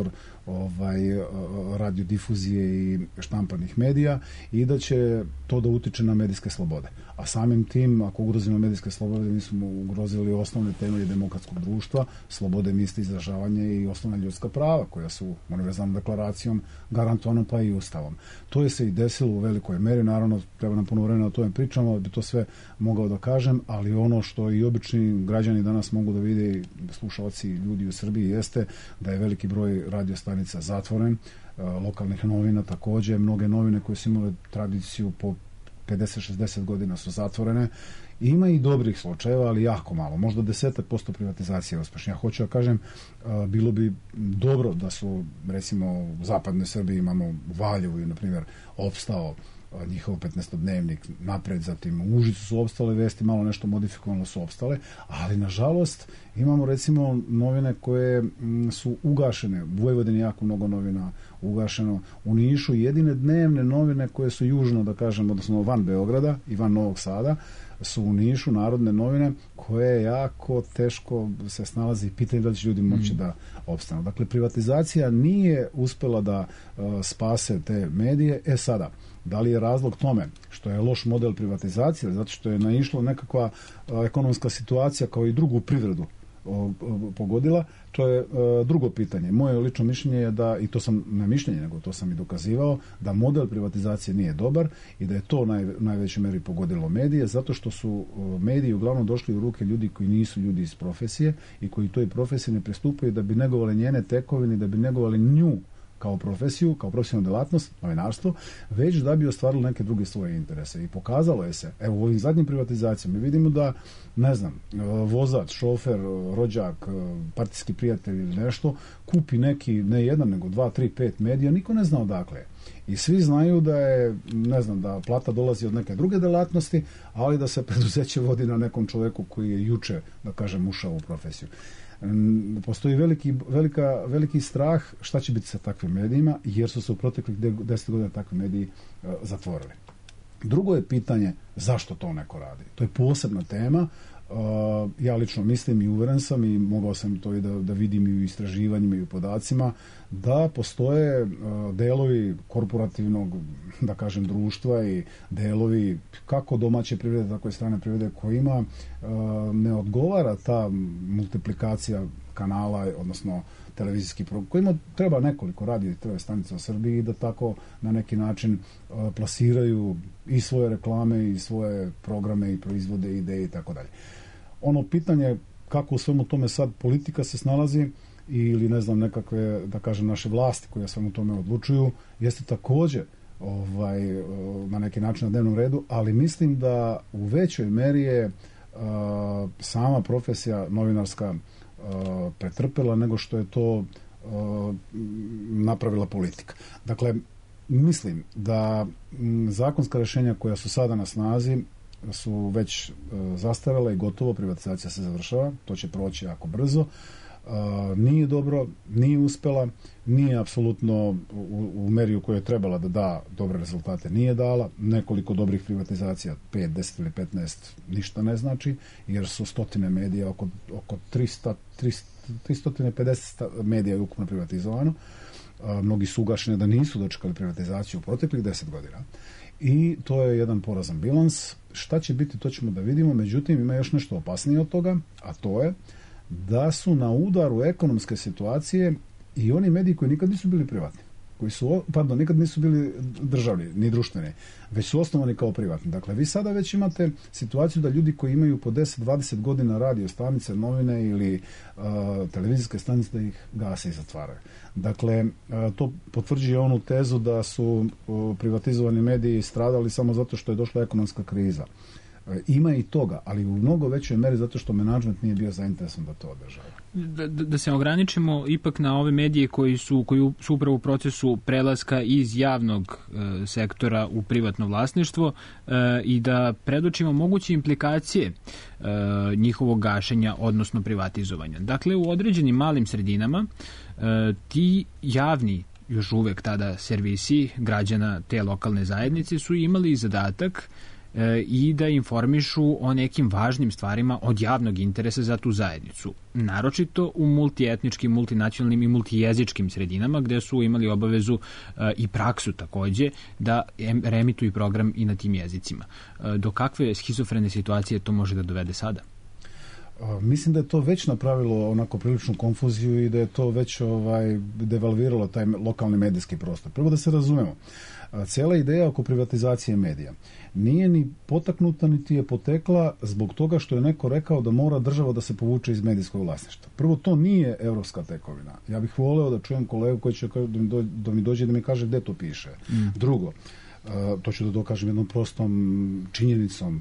ovaj, radiodifuzije i štampanih medija i da će to da utiče na medijske slobode. A samim tim, ako ugrozimo medijske slobode, mi smo ugrozili osnovne temelje demokratskog društva, slobode misli, izražavanja i osnovna ljudska prava koja su univerzalnom deklaracijom garantovano pa i ustavom. To je se i desilo u velikoj meri, naravno treba nam puno vremena o tome pričamo, da bi to sve mogao da kažem, ali ono što i obični građani danas mogu da vide, slušalci, ljudi u Srbiji, jeste da je veliki broj radiostanica zatvoren, lokalnih novina takođe, mnoge novine koje su imale tradiciju po pedeset šezdeset godina su zatvorene. Ima i dobrih slučajeva, ali jako malo. Možda desetak posto privatizacije uspešno. Ja hoću da kažem, bilo bi dobro da su, recimo, u zapadnoj Srbiji imamo u Valjevu, na primjer, opstao njihov petnaestodnevnik napred, zatim u Užicu su opstale vesti, malo nešto modifikovano su opstale, ali nažalost imamo recimo novine koje su ugašene. U Vojvodini jako mnogo novina ugašeno. U Nišu jedine dnevne novine koje su južno, da kažem, odnosno van Beograda i van Novog Sada, su u Nišu narodne novine koje jako teško se snalazi i pitaju da će ljudi moći mm. da opstanu. Dakle, privatizacija nije uspela da uh, spase te medije. E sada, da li je razlog tome što je loš model privatizacije, zato što je naišla nekakva uh, ekonomska situacija kao i drugu privredu uh, uh, pogodila, to je uh, drugo pitanje. Moje lično mišljenje je da, i to sam ne mišljenje, nego to sam i dokazivao, da model privatizacije nije dobar i da je to naj, najvećoj meri pogodilo medije, zato što su uh, mediji uglavnom došli u ruke ljudi koji nisu ljudi iz profesije i koji toj profesiji ne pristupaju da bi negovali njene tekovine, da bi negovali nju kao profesiju, kao profesionalnu delatnost, novinarstvo, već da bi ostvarili neke druge svoje interese. I pokazalo je se, evo u ovim zadnjim privatizacijama, mi vidimo da, ne znam, vozač, šofer, rođak, partijski prijatelj ili nešto, kupi neki, ne jedan, nego dva, tri, pet medija, niko ne zna odakle. I svi znaju da je, ne znam, da plata dolazi od neke druge delatnosti, ali da se preduzeće vodi na nekom čoveku koji je juče, da kažem, ušao u profesiju. Postoji veliki, velika, veliki strah šta će biti sa takvim medijima, jer su se u proteklih deset godina takvi mediji uh, zatvorili. Drugo je pitanje zašto to neko radi. To je posebna tema. Uh, ja lično mislim i uveren sam i mogao sam to i da, da vidim i u istraživanjima i u podacima da postoje uh, delovi korporativnog, da kažem, društva i delovi kako domaće privrede, tako i strane privrede kojima uh, ne odgovara ta multiplikacija kanala, odnosno televizijski program, kojima treba nekoliko radio i tv stanica u Srbiji da tako na neki način uh, plasiraju i svoje reklame i svoje programe i proizvode, ideje i tako dalje. Ono pitanje kako u svemu tome sad politika se snalazi ili ne znam nekakve, da kažem, naše vlasti koje svemu tome odlučuju, jeste takođe ovaj, na neki način na dnevnom redu, ali mislim da u većoj meri je uh, sama profesija novinarska uh, pretrpela nego što je to uh, napravila politika. Dakle, mislim da m, zakonska rešenja koja su sada na snazi su već uh, zastarela i gotovo, privatizacija se završava, to će proći jako brzo. Uh, nije dobro, nije uspela, nije apsolutno u, u meri u kojoj je trebala da da dobre rezultate, nije dala. Nekoliko dobrih privatizacija, pet, deset ili petnaest, ništa ne znači, jer su stotine medija, oko, oko trista, trista, tristo pedeset medija je ukupno privatizovano. Uh, mnogi su ugašeni da nisu dočekali privatizaciju u proteklih deset godina. I to je jedan porazan bilans. Šta će biti, to ćemo da vidimo. Međutim, ima još nešto opasnije od toga, a to je da su na udaru ekonomske situacije i oni mediji koji nikad nisu bili privatni, koji su, pardon, nikad nisu bili državni, ni društveni, već su osnovani kao privatni. Dakle, vi sada već imate situaciju da ljudi koji imaju po deset dvadeset godina radio stanice, novine ili uh, televizijske stanice, da ih gase i zatvaraju. Dakle, uh, to potvrđuje onu tezu da su uh, privatizovani mediji stradali samo zato što je došla ekonomska kriza. Ima i toga, ali u mnogo većoj meri zato što menadžment nije bio zainteresovan da to održava. Da, da se ograničimo ipak na ove medije koji su, koji su upravo u procesu prelaska iz javnog e, sektora u privatno vlasništvo e, i da predočimo moguće implikacije e, njihovog gašenja, odnosno privatizovanja. Dakle, u određenim malim sredinama e, ti javni još uvek tada servisi građana te lokalne zajednice su imali zadatak e, i da informišu o nekim važnim stvarima od javnog interesa za tu zajednicu. Naročito u multietničkim, multinacionalnim i multijezičkim sredinama gde su imali obavezu e, i praksu takođe da reemituju program i na tim jezicima. E, do kakve schizofrene situacije to može da dovede sada? Mislim da je to već napravilo onako priličnu konfuziju i da je to već ovaj devalviralo taj lokalni medijski prostor. Prvo da se razumemo, cijela ideja oko privatizacije medija nije ni potaknuta niti je potekla zbog toga što je neko rekao da mora država da se povuče iz medijskog vlasništva. Prvo, to nije evropska tekovina. Ja bih voleo da čujem kolegu koji će da mi dođe da mi kaže gde to piše. Mm. Drugo, to ću da dokažem jednom prostom činjenicom.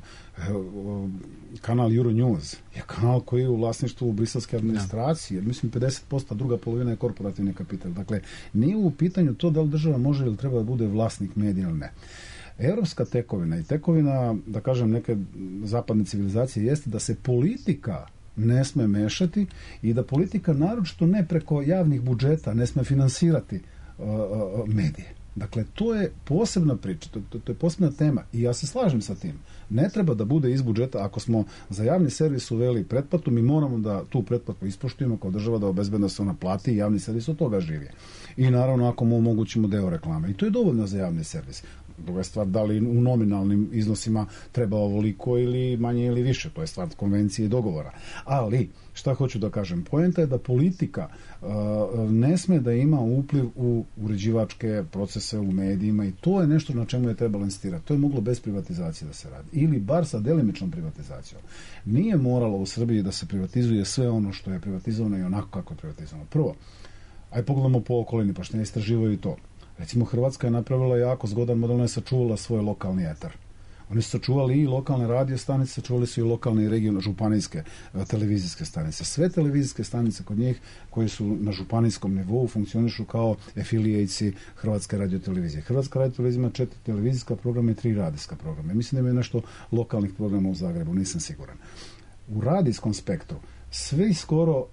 Kanal Euronews je kanal koji je u vlasništvu briselske administracije, jer mislim pedeset posto, druga polovina je korporativni kapital. Dakle, nije u pitanju to da li država može ili treba da bude vlasnik medija ili ne. Evropska tekovina i tekovina, da kažem, neke zapadne civilizacije jeste da se politika ne sme mešati i da politika naročito ne preko javnih budžeta ne sme finansirati uh, uh, medije. Dakle, to je posebna priča, to, to, to je posebna tema i ja se slažem sa tim. Ne treba da bude iz budžeta, ako smo za javni servis uveli pretplatu, mi moramo da tu pretplatu ispoštujemo kao država da obezbedno se ona plati i javni servis od toga živi. I naravno ako mu omogućimo deo reklame. I to je dovoljno za javni servis. Druga stvar, da li u nominalnim iznosima treba ovoliko ili manje ili više, to je stvar konvencije i dogovora. Ali, šta hoću da kažem, poenta je da politika uh, ne sme da ima upliv u uređivačke procese u medijima i to je nešto na čemu je trebalo insistirati. To je moglo bez privatizacije da se radi. Ili bar sa delimičnom privatizacijom. Nije moralo u Srbiji da se privatizuje sve ono što je privatizovano i onako kako je privatizovano. Prvo, aj pogledamo po okolini, pa što ne istraživaju i to. Recimo, Hrvatska je napravila jako zgodan model, ona je sačuvala svoj lokalni etar. Oni su sačuvali i lokalne radio stanice, sačuvali su i lokalne i regionalne županijske televizijske stanice. Sve televizijske stanice kod njih koje su na županijskom nivou funkcionišu kao afilijaci Hrvatske radiotelevizije. Hrvatska radiotelevizija ima četiri televizijska programa i tri radijska programa. Mislim da ima nešto lokalnih programa u Zagrebu, nisam siguran. U radijskom spektru svi skoro o,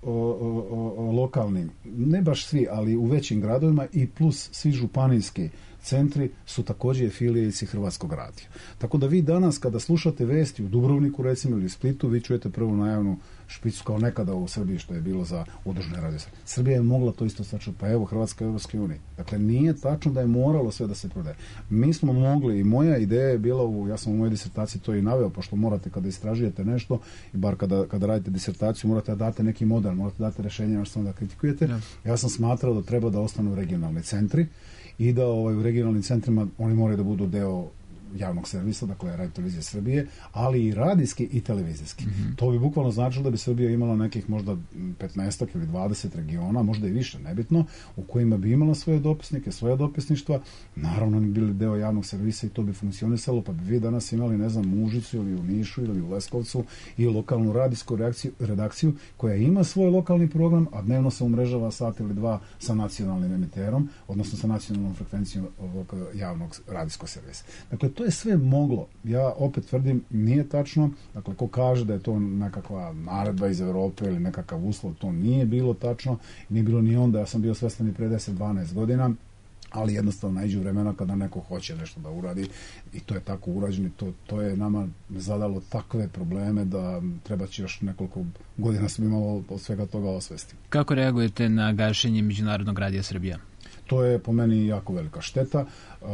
o, o, lokalni, ne baš svi, ali u većim gradovima i plus svi županijski centri su također afilijaci Hrvatskog radija. Tako da vi danas kada slušate vesti u Dubrovniku recimo ili Splitu, vi čujete prvu najavnu špicu kao nekada u Srbiji što je bilo za udružene radio. Srbija je mogla to isto sačuvati, pa evo Hrvatska u Evropskoj uniji. Dakle, nije tačno da je moralo sve da se prodaje. Mi smo mogli i moja ideja je bila, u, ja sam u mojoj disertaciji to i naveo, pošto morate kada istražujete nešto i bar kada, kada radite disertaciju morate da date neki model, morate da date rešenje na što da kritikujete. Ja. ja sam smatrao da treba da ostanu regionalni centri i da ovaj, u regionalnim centrima oni moraju da budu deo javnog servisa, dakle Radio-televizije Srbije, ali i radijski i televizijski. Mm-hmm. To bi bukvalno značilo da bi Srbija imala nekih možda petnaestak ili dvadeset regiona, možda i više, nebitno, u kojima bi imala svoje dopisnike, svoje dopisništva, naravno oni bili deo javnog servisa i to bi funkcionisalo, pa bi vi danas imali, ne znam, u Užicu ili u Nišu ili u Leskovcu i lokalnu radijsku reakciju, redakciju koja ima svoj lokalni program, a dnevno se umrežava sat ili dva sa nacionalnim emiterom, odnosno sa nacionalnom frekvencijom ovog javnog radijskog servisa. Dakle, to je sve moglo. Ja opet tvrdim, nije tačno. Dakle, ko kaže da je to nekakva naredba iz Evrope ili nekakav uslov, to nije bilo tačno. Nije bilo ni onda. Ja sam bio svestan i pre deset dvanaest godina, ali jednostavno naiđu vremena kada neko hoće nešto da uradi i to je tako urađeno. To, to je nama zadalo takve probleme da treba će još nekoliko godina smo imalo od svega toga osvesti. Kako reagujete na gašenje Međunarodnog radija Srbija? To je po meni jako velika šteta. Uh,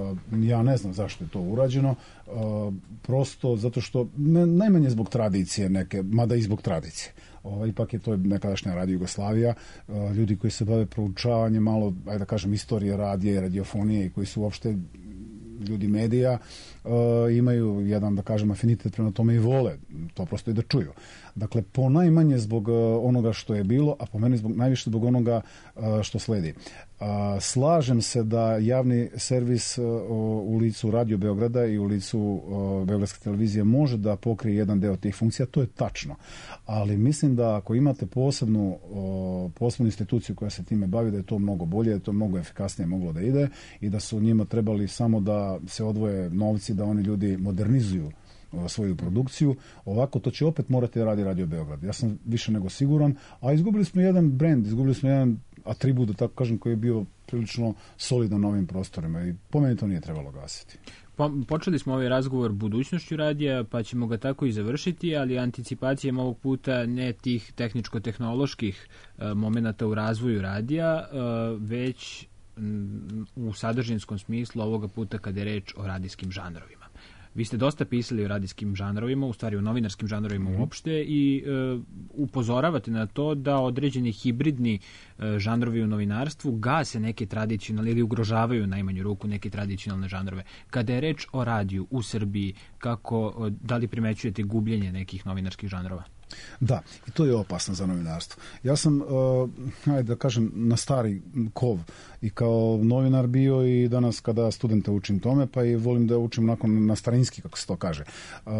ja ne znam zašto je to urađeno. Uh, prosto zato što, ne, najmanje zbog tradicije neke, mada i zbog tradicije. Uh, ipak je to nekadašnja Radio Jugoslavija. Uh, ljudi koji se bave proučavanjem malo, ajde da kažem, istorije radija i radiofonije i koji su uopšte ljudi medija, uh, imaju jedan, da kažem, afinitet prema tome i vole to prosto i da čuju. Dakle, po najmanje zbog uh, onoga što je bilo, a po meni zbog, najviše zbog onoga uh, što sledi. Uh, slažem se da javni servis uh, u licu Radio Beograda i u licu uh, Beogradske televizije može da pokrije jedan deo tih funkcija, to je tačno. Ali mislim da ako imate posebnu, uh, posebnu instituciju koja se time bavi, da je to mnogo bolje, da je to mnogo efikasnije moglo da ide i da su njima trebali samo da se odvoje novci, da oni ljudi modernizuju svoju produkciju. Ovako to će opet morati da radi Radio Beograd. Ja sam više nego siguran, a izgubili smo jedan brend, izgubili smo jedan atribut, da tako kažem, koji je bio prilično solidan na ovim prostorima i po meni to nije trebalo gasiti. počeli smo ovaj razgovor budućnošću radija, pa ćemo ga tako i završiti, ali anticipacijom ovog puta ne tih tehničko-tehnoloških uh, momenata u razvoju radija, uh, već um, u sadržinskom smislu ovoga puta kada je reč o radijskim žanrovima. Vi ste dosta pisali o radijskim žanrovima, u stvari o novinarskim žanrovima mm-hmm. uopšte i e, upozoravate na to da određeni hibridni e, žanrovi u novinarstvu gase neke tradicionalne ili ugrožavaju najmanju ruku neke tradicionalne žanrove. Kada je reč o radiju u Srbiji, kako, da li primećujete gubljenje nekih novinarskih žanrova? Da, i to je opasno za novinarstvo. Ja sam, uh, ajde da kažem, na stari kov i kao novinar bio i danas kada studente učim tome, pa i volim da učim nakon na starinski, kako se to kaže. Uh,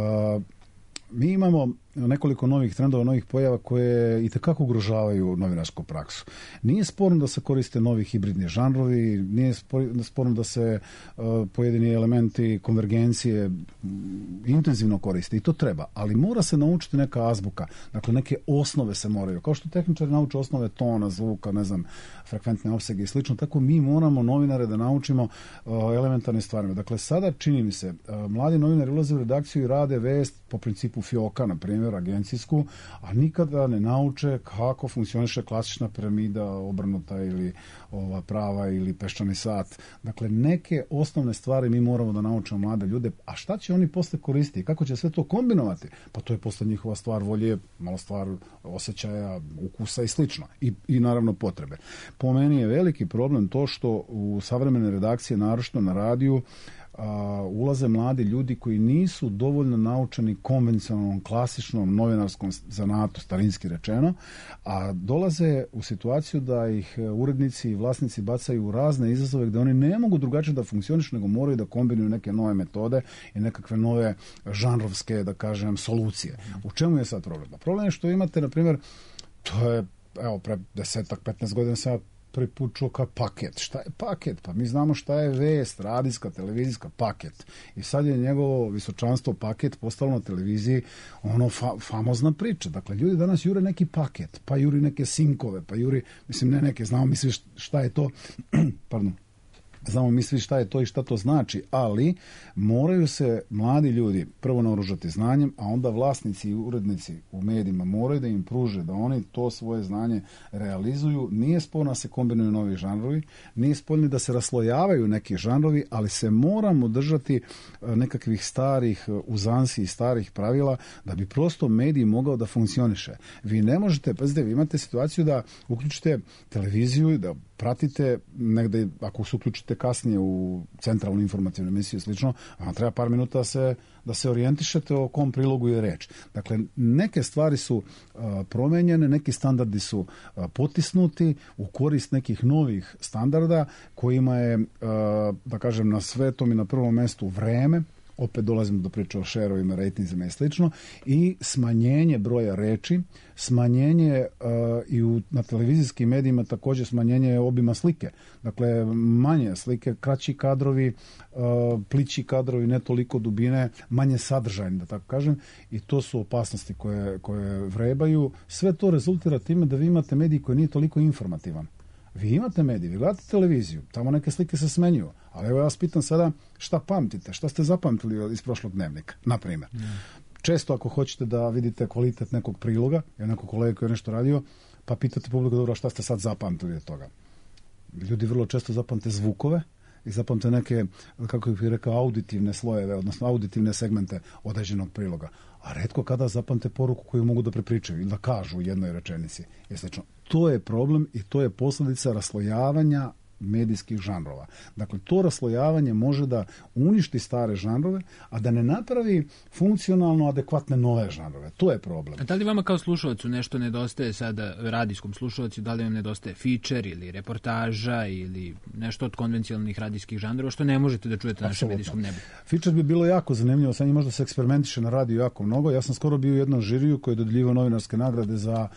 mi imamo nekoliko novih trendova, novih pojava koje itekako ugrožavaju novinarsku praksu. Nije sporno da se koriste novi hibridni žanrovi, nije sporno da se uh, pojedini elementi konvergencije intenzivno koriste i to treba, ali mora se naučiti neka azbuka, dakle neke osnove se moraju, kao što tehničari nauče osnove tona, zvuka, ne znam, frekventne opsege i slično, tako mi moramo novinare da naučimo uh, elementarne stvari. Dakle, sada čini mi se, uh, mladi novinari ulaze u redakciju i rade vest po principu Fioka, na primjer, agencijsku, a nikada ne nauče kako funkcioniše klasična piramida obrnuta ili ova prava ili peščani sat. Dakle, neke osnovne stvari mi moramo da naučimo mlade ljude, a šta će oni posle koristiti? Kako će sve to kombinovati? Pa to je posle njihova stvar volje, malo stvar osjećaja, ukusa i slično. I, i naravno potrebe. Po meni je veliki problem to što u savremene redakcije, naročito na radiju, Uh, ulaze mladi ljudi koji nisu dovoljno naučeni konvencionalnom, klasičnom novinarskom zanatu, starinski rečeno, a dolaze u situaciju da ih urednici i vlasnici bacaju u razne izazove gde oni ne mogu drugačije da funkcionišu, nego moraju da kombinuju neke nove metode i nekakve nove žanrovske, da kažem, solucije. U čemu je sad problem? Problem je što imate, na primjer, to je, evo, pre desetak, petnaest godina sam ja prvi put čuo kao paket. Šta je paket? Pa mi znamo šta je vest, radijska, televizijska, paket. I sad je njegovo visočanstvo paket postalo na televiziji ono fa famozna priča. Dakle, ljudi danas jure neki paket, pa juri neke sinkove, pa juri, mislim, ne neke, znamo mi svi šta je to, pardon, znamo mi svi šta je to i šta to znači, ali moraju se mladi ljudi prvo naoružati znanjem, a onda vlasnici i urednici u medijima moraju da im pruže da oni to svoje znanje realizuju. Nije sporno da se kombinuju novi žanrovi, nije sporno da se raslojavaju neki žanrovi, ali se moramo držati nekakvih starih uzansi i starih pravila da bi prosto medij mogao da funkcioniše. Vi ne možete, pazite, vi imate situaciju da uključite televiziju i da pratite negde, ako se uključite kasnije u centralnu informativnu emisiju i slično, a treba par minuta se, da se orijentišete o kom prilogu je reč. Dakle, neke stvari su uh, promenjene, neki standardi su uh, potisnuti u korist nekih novih standarda kojima je, uh, da kažem, na svetom i na prvom mestu vreme, opet dolazimo do priče o šerovima, rejtinzima i slično, i smanjenje broja reči, smanjenje uh, i u, na televizijskim medijima također smanjenje obima slike. Dakle, manje slike, kraći kadrovi, uh, plići kadrovi, ne toliko dubine, manje sadržajni, da tako kažem, i to su opasnosti koje, koje vrebaju. Sve to rezultira time da vi imate medij koji nije toliko informativan. Vi imate medij, vi gledate televiziju, tamo neke slike se smenjuju, ali evo ja vas pitam sada šta pamtite, šta ste zapamtili iz prošlog dnevnika, na primjer. Mm. Često ako hoćete da vidite kvalitet nekog priloga, je neko kolega koji je nešto radio, pa pitate publiku, dobro, šta ste sad zapamtili od toga. Ljudi vrlo često zapamte zvukove i zapamte neke, kako bih rekao, auditivne slojeve, odnosno auditivne segmente određenog priloga. A retko kada zapamte poruku koju mogu da prepričaju ili da kažu u jednoj rečenici. I slično. To je problem i to je posljedica raslojavanja medijskih žanrova. Dakle, to raslojavanje može da uništi stare žanrove, a da ne napravi funkcionalno adekvatne nove žanrove. To je problem. A da li vama kao slušalcu nešto nedostaje sada, radijskom slušalcu, da li vam nedostaje feature ili reportaža ili nešto od konvencionalnih radijskih žanrova što ne možete da čujete na našem medijskom nebu? Feature bi bilo jako zanimljivo, sad možda se eksperimentiše na radiju jako mnogo. Ja sam skoro bio u jednom žiriju koji je dodjeljivao novinarske nagrade za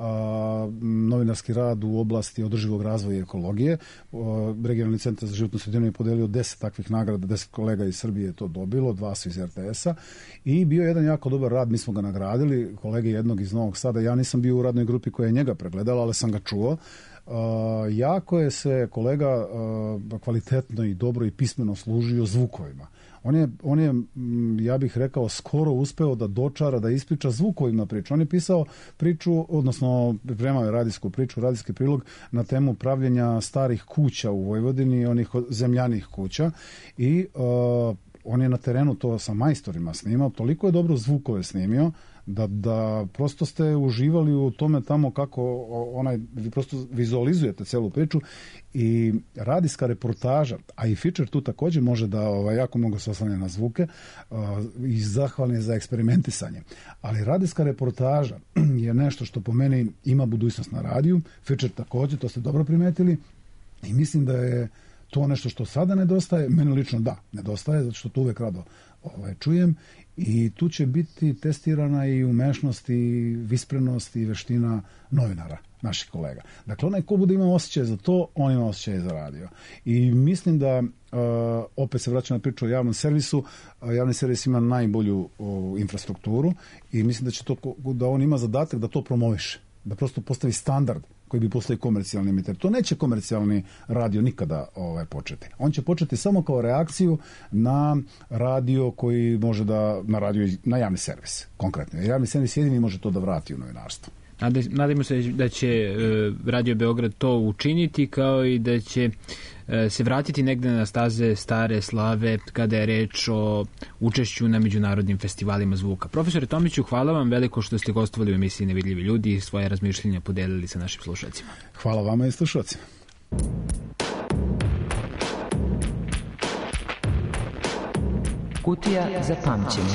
A, novinarski rad u oblasti održivog razvoja i ekologije. A, Regionalni centar za životnu sredinu je podelio deset takvih nagrada, deset kolega iz Srbije je to dobilo, dva su iz er te esa i bio jedan jako dobar rad, mi smo ga nagradili, kolege jednog iz Novog Sada, ja nisam bio u radnoj grupi koja je njega pregledala, ali sam ga čuo. Uh, jako je se kolega uh, kvalitetno i dobro i pismeno služio zvukovima. On je, on je, ja bih rekao, skoro uspeo da dočara, da ispriča zvukovima priču. On je pisao priču, odnosno pripremao je radijsku priču, radijski prilog na temu pravljenja starih kuća u Vojvodini, onih zemljanih kuća i uh, on je na terenu to sa majstorima snimao, toliko je dobro zvukove snimio da, da prosto ste uživali u tome tamo kako onaj, vi prosto vizualizujete celu priču i radijska reportaža, a i feature tu također može da ovaj, jako mnogo se oslanja na zvuke uh, i zahvalni za eksperimentisanje. Ali radijska reportaža je nešto što po meni ima budućnost na radiju, feature također, to ste dobro primetili i mislim da je to nešto što sada nedostaje, meni lično da, nedostaje, zato što to uvek rado ovaj, čujem i tu će biti testirana i umešnost i visprenost i veština novinara, naših kolega. Dakle, onaj ko bude imao osjećaj za to, on ima osjećaj za radio. I mislim da, uh, opet se vraćam na priču o javnom servisu, uh, javni servis ima najbolju uh, infrastrukturu i mislim da će to, da on ima zadatak da to promoviše, da prosto postavi standard koji bi postali komercijalni emiter. To neće komercijalni radio nikada ovaj, početi. On će početi samo kao reakciju na radio koji može da, na radio, na javni servis, konkretno. Javni servis jedini može to da vrati u novinarstvo. Nadamo se da će Radio Beograd to učiniti, kao i da će se vratiti negde na staze stare slave kada je reč o učešću na međunarodnim festivalima zvuka. Profesore Tomiću, hvala vam veliko što ste gostovali u emisiji Nevidljivi ljudi i svoje razmišljenja podelili sa našim slušalcima. Hvala vama i slušalcima. Kutija za pamćenje.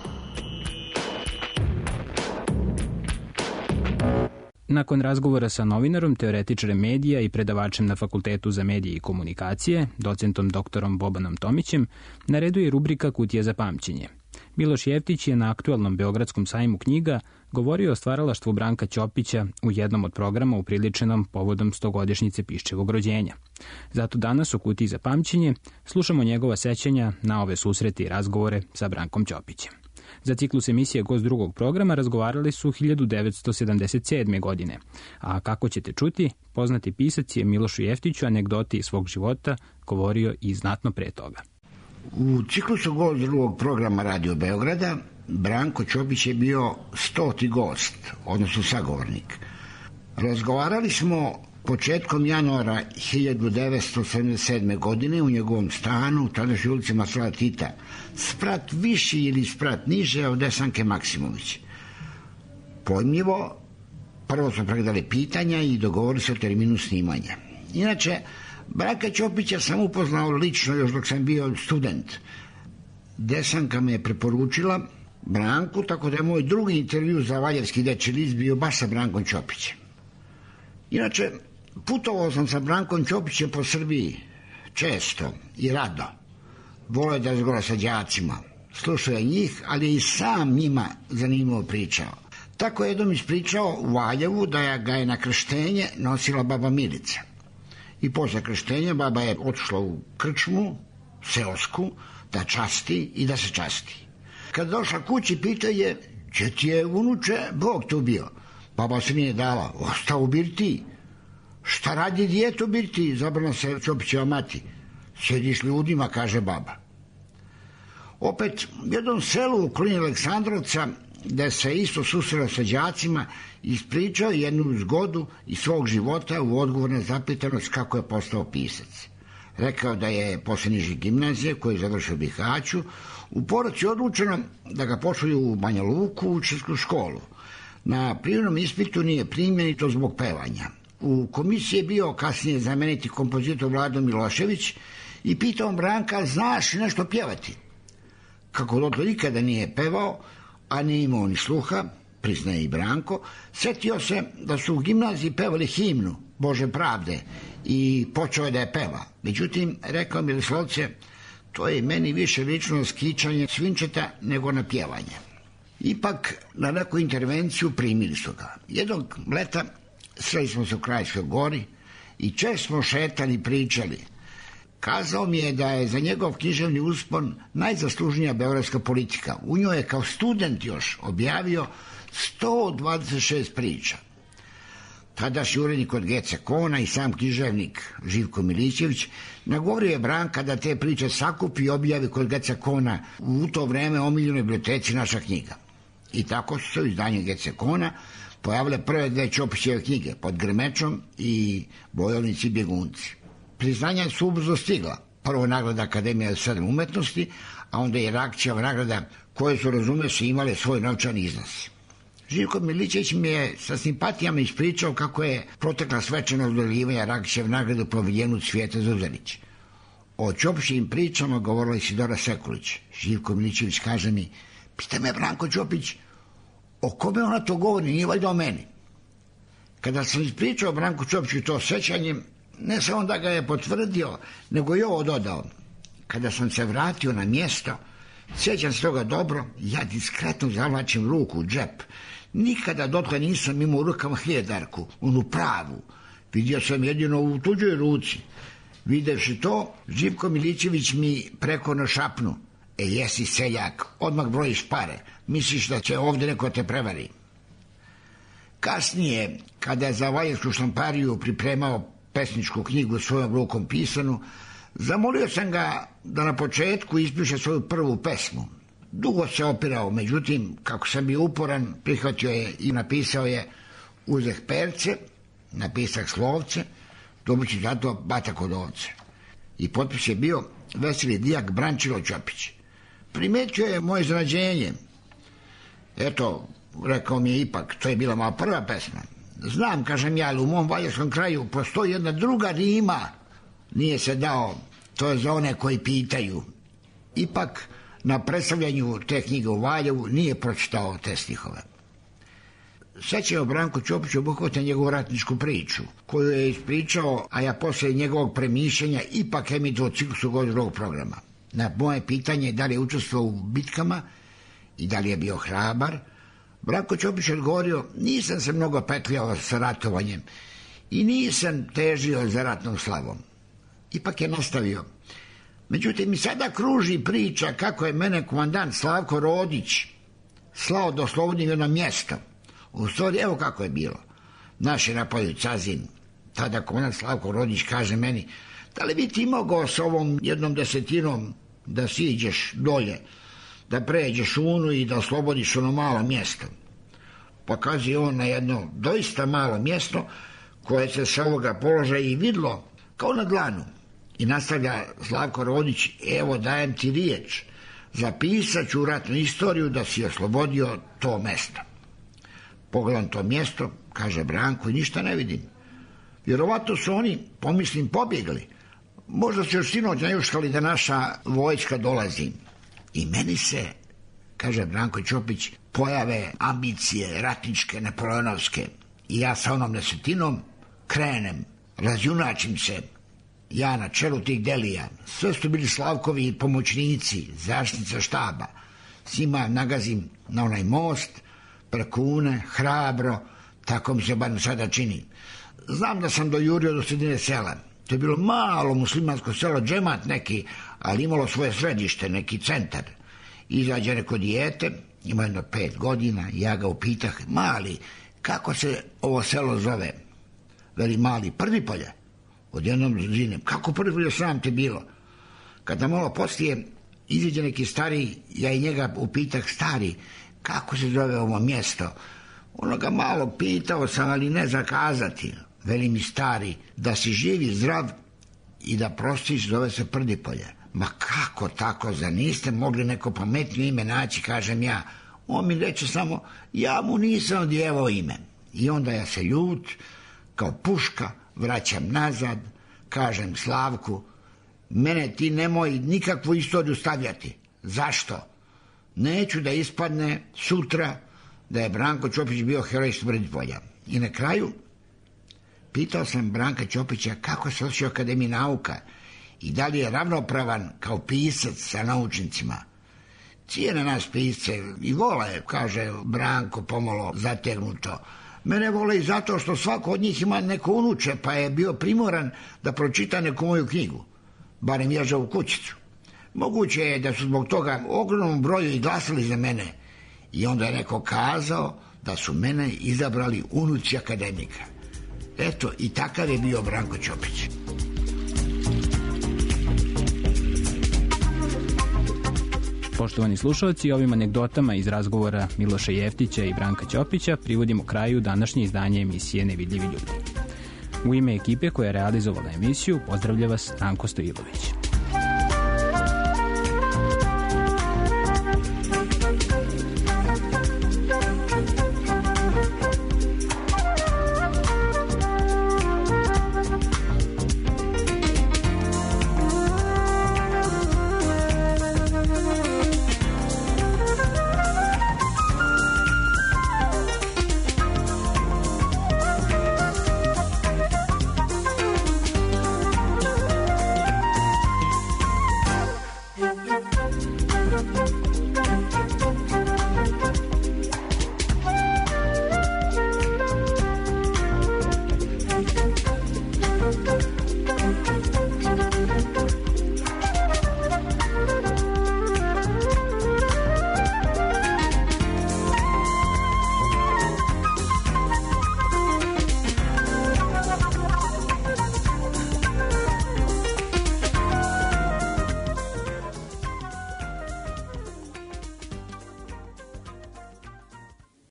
Nakon razgovora sa novinarom, teoretičarem medija i predavačem na Fakultetu za medije i komunikacije, docentom doktorom Bobanom Tomićem, na redu je rubrika Kutija za pamćenje. Miloš Jeftić je na aktuelnom Beogradskom sajmu knjiga govorio o stvaralaštvu Branka Ćopića u jednom od programa upriličenom povodom stogodišnjice Piščevog rođenja. Zato danas u Kutiji za pamćenje slušamo njegova sećanja na ove susrete i razgovore sa Brankom Ćopićem. Za ciklus emisije Gost drugog programa razgovarali su hiljadu devetsto sedamdeset sedme. godine. A kako ćete čuti, poznati pisac je Milošu Jeftiću anegdoti iz svog života govorio i znatno pre toga. U ciklusu Gost drugog programa Radio Beograda Branko Ćopić je bio stoti gost, odnosno sagovornik. Razgovarali smo početkom januara hiljadu devetsto sedamdeset sedme. godine u njegovom stanu u tadašnjoj ulici Maršala Tita, sprat viši ili sprat niže od Desanke Maksimović. Pojmljivo, prvo smo pregledali pitanja i dogovorili se o terminu snimanja. Inače, Branka Ćopića sam upoznao lično još dok sam bio student. Desanka me je preporučila Branku, tako da je moj drugi intervju za Valjevski dečji list bio baš sa Brankom Ćopićem. Inače, putovao sam sa Brankom Ćopićem po Srbiji često i rado. Voleo da razgovara sa đacima, slušao je njih, ali je i sam njima zanimljivo pričao. Tako je jednom ispričao u Valjevu da ga je na krštenje nosila baba Milica. I posle krštenja baba je otišla u krčmu, seosku, da časti i da se časti. Kad došla kući, pitao je, će ti je unuče Bog tu bio? Baba se nije dala, ostao u birtiji. Šta radi dijete u birtiji, zabrana se Ćopićeva mati. Sjediš ljudima, kaže baba. Opet, u jednom selu u okolini Aleksandrovca, gde se isto susreo sa đacima, ispričao jednu zgodu iz svog života u odgovor na zapitanost kako je postao pisac. Rekao da je posle niže gimnazije, koju je završio u Bihaću, u poruci odlučeno da ga pošalju u Banja Luku u učiteljsku školu. Na prijemnom ispitu nije primljen i to zbog pevanja. U komisiji je bio kasnije zameniti kompozitor Vlado Milošević i pitao Branka, znaš nešto pjevati? Kako dotle ikada nije pevao, a nije imao ni sluha, priznaje i Branko, setio se da su u gimnaziji pevali himnu Bože pravde i počeo je da je peva. Međutim, rekao mi Lislovce, to je meni više lično skičanje svinčeta nego na pjevanje. Ipak, na neku intervenciju primili su ga. Jednog leta sreli smo se u Krajskoj gori i često smo šetali i pričali. Kazao mi je da je za njegov književni uspon najzaslužnija beogradska politika. U njoj je kao student još objavio sto dvadeset šest priča. tadašnji urednik od Gecekona i sam književnik Živko Milićević, nagovorio je Branka da te priče sakupi i objavi kod Gecekona u to vreme omiljenoj biblioteci Naša knjiga. I tako su se u izdanju Gecekona pojavile prve dve Ćopićeve knjige, Pod grmečom i Bojovnici bjegunci. Priznanja su ubrzo stigla. Prvo nagrada Akademija za sedam umetnosti, a onda i Rakćeva nagrada, koje su, razume se, imale svoj novčani iznos. Živko Milićević mi je sa simpatijama ispričao kako je protekla svečanost dodeljivanja Rakćeve nagrade po viljenu Cvijete Zuzanić. O Ćopićevim pričama govorila Isidora Sekulić. Živko Milićević kaže mi: pita me Branko Ćopić, o kome ona to govori, nije valjda o meni. Kada sam ispričao Branku Ćopiću to sećanjem, ne samo da ga je potvrdio, nego i ovo dodao. Kada sam se vratio na mjesto, sjećam se toga dobro, ja diskretno zavlačim ruku u džep. Nikada dotle nisam imao u rukama hiljadarku, onu pravu. Vidio sam jedino u tuđoj ruci. Videvši to, Živko Milićević mi prekorno šapnu: e, jesi seljak, odmah brojiš pare, misliš da će ovdje neko te prevari. Kasnije, kada je za Valjevsku štampariju pripremao pesničku knjigu svojom rukom pisanu, zamolio sam ga da na početku ispiše svoju prvu pesmu. Dugo se opirao, međutim, kako sam bio uporan, prihvatio je i napisao je: uzeh perce, napisak slovce, dobit ću zato bata kod ovce. I potpis je bio Veseli dijak Brančilo Ćopić. Primetio je moje iznenađenje. Eto, rekao mi je, ipak, to je bila moja prva pesma. Znam, kažem ja, ali u mom valjevskom kraju postoji jedna druga rima. Nije se dao, to je za one koji pitaju. Ipak, na predstavljanju te knjige u Valjevu nije pročitao te stihove. Sećao Branko Ćopić obuhvata njegovu ratničku priču, koju je ispričao, a ja posle njegovog premišljenja ipak emitovao ciklusu godinskog programa. Na moje pitanje da li je učestvovao u bitkama i da li je bio hrabar, Branko Ćopić odgovorio: nisam se mnogo petljao sa ratovanjem i nisam težio za ratnom slavom. Ipak je nastavio: međutim, i sada kruži priča kako je mene komandant Slavko Rodić slao do Slobodnjeg na mjesto. U stvari, evo kako je bilo. Naši napaju Cazin. Tada komandant Slavko Rodić kaže meni: da li bi ti mogao s ovom jednom desetinom da siđeš dolje, da pređeš Unu i da oslobodiš ono malo mjesto? Pokazuje on na jedno doista malo mjesto koje se sa ovoga položaja i vidlo kao na dlanu. I nastavlja Slavko Rodić: evo, dajem ti riječ, zapisat ću u ratnu istoriju da si oslobodio to mjesto. Pogledam to mjesto, kaže Branko, i ništa ne vidim. Vjerovatno su oni, pomislim, pobjegli. Možda se još sinoć najuškali da naša vojska dolazi. I meni se, kaže Branko Ćopić, pojave ambicije ratničke, napoleonovske. I ja sa onom desetinom krenem, razjunačim se. Ja na čelu tih delija. Sve su bili Slavkovi pomoćnici, zaštitnica štaba. Svima nagazim na onaj most, preko Une, hrabro, tako mi se bar sada čini. Znam da sam dojurio do sredine sela. To je bilo malo muslimansko selo, džemat neki, ali imalo svoje središte, neki centar. Izađe neko dijete, ima jedno pet godina, ja ga upitah: mali, kako se ovo selo zove? Veli mali: Prdipolje. Odjednom zinem: kako Prdipolje sram te bilo? Kada malo poslije izađe neki stari, ja i njega upitah: stari, kako se zove ovo mjesto? Ono ga malo pitao sam, ali ne zakazati. Veli mi stari: da si živ i zdrav i da prostiš, zove se Prdipolje. Ma kako tako, za niste mogli neko pametnije ime naći, kažem ja. On mi reče samo: ja mu nisam odjevao ime. I onda ja se ljut, kao puška, vraćam nazad, kažem Slavku: mene ti nemoj nikakvu istoriju stavljati. Zašto? Neću da ispadne sutra da je Branko Ćopić bio heroj s Prdipolja. I na kraju pitao sam Branka Ćopića kako se osjeća u Akademiji nauka i da li je ravnopravan kao pisac sa naučnicima. Cijene nas pisce i vole, kaže Branko pomalo zategnuto. Mene vole i zato što svako od njih ima neko unuče, pa je bio primoran da pročita neku moju knjigu, barem Ježovu kućicu. Moguće je da su zbog toga ogromnom broju i glasali za mene. I onda je neko kazao da su mene izabrali unuci akademika. Eto, i takav je bio Branko Ćopić. Poštovani slušalci, ovim anegdotama iz razgovora Miloša Jeftića i Branka Ćopića privodimo kraju današnje izdanje emisije Nevidljivi ljudi. U ime ekipe koja je realizovala emisiju pozdravlja vas Stanko Stojilović.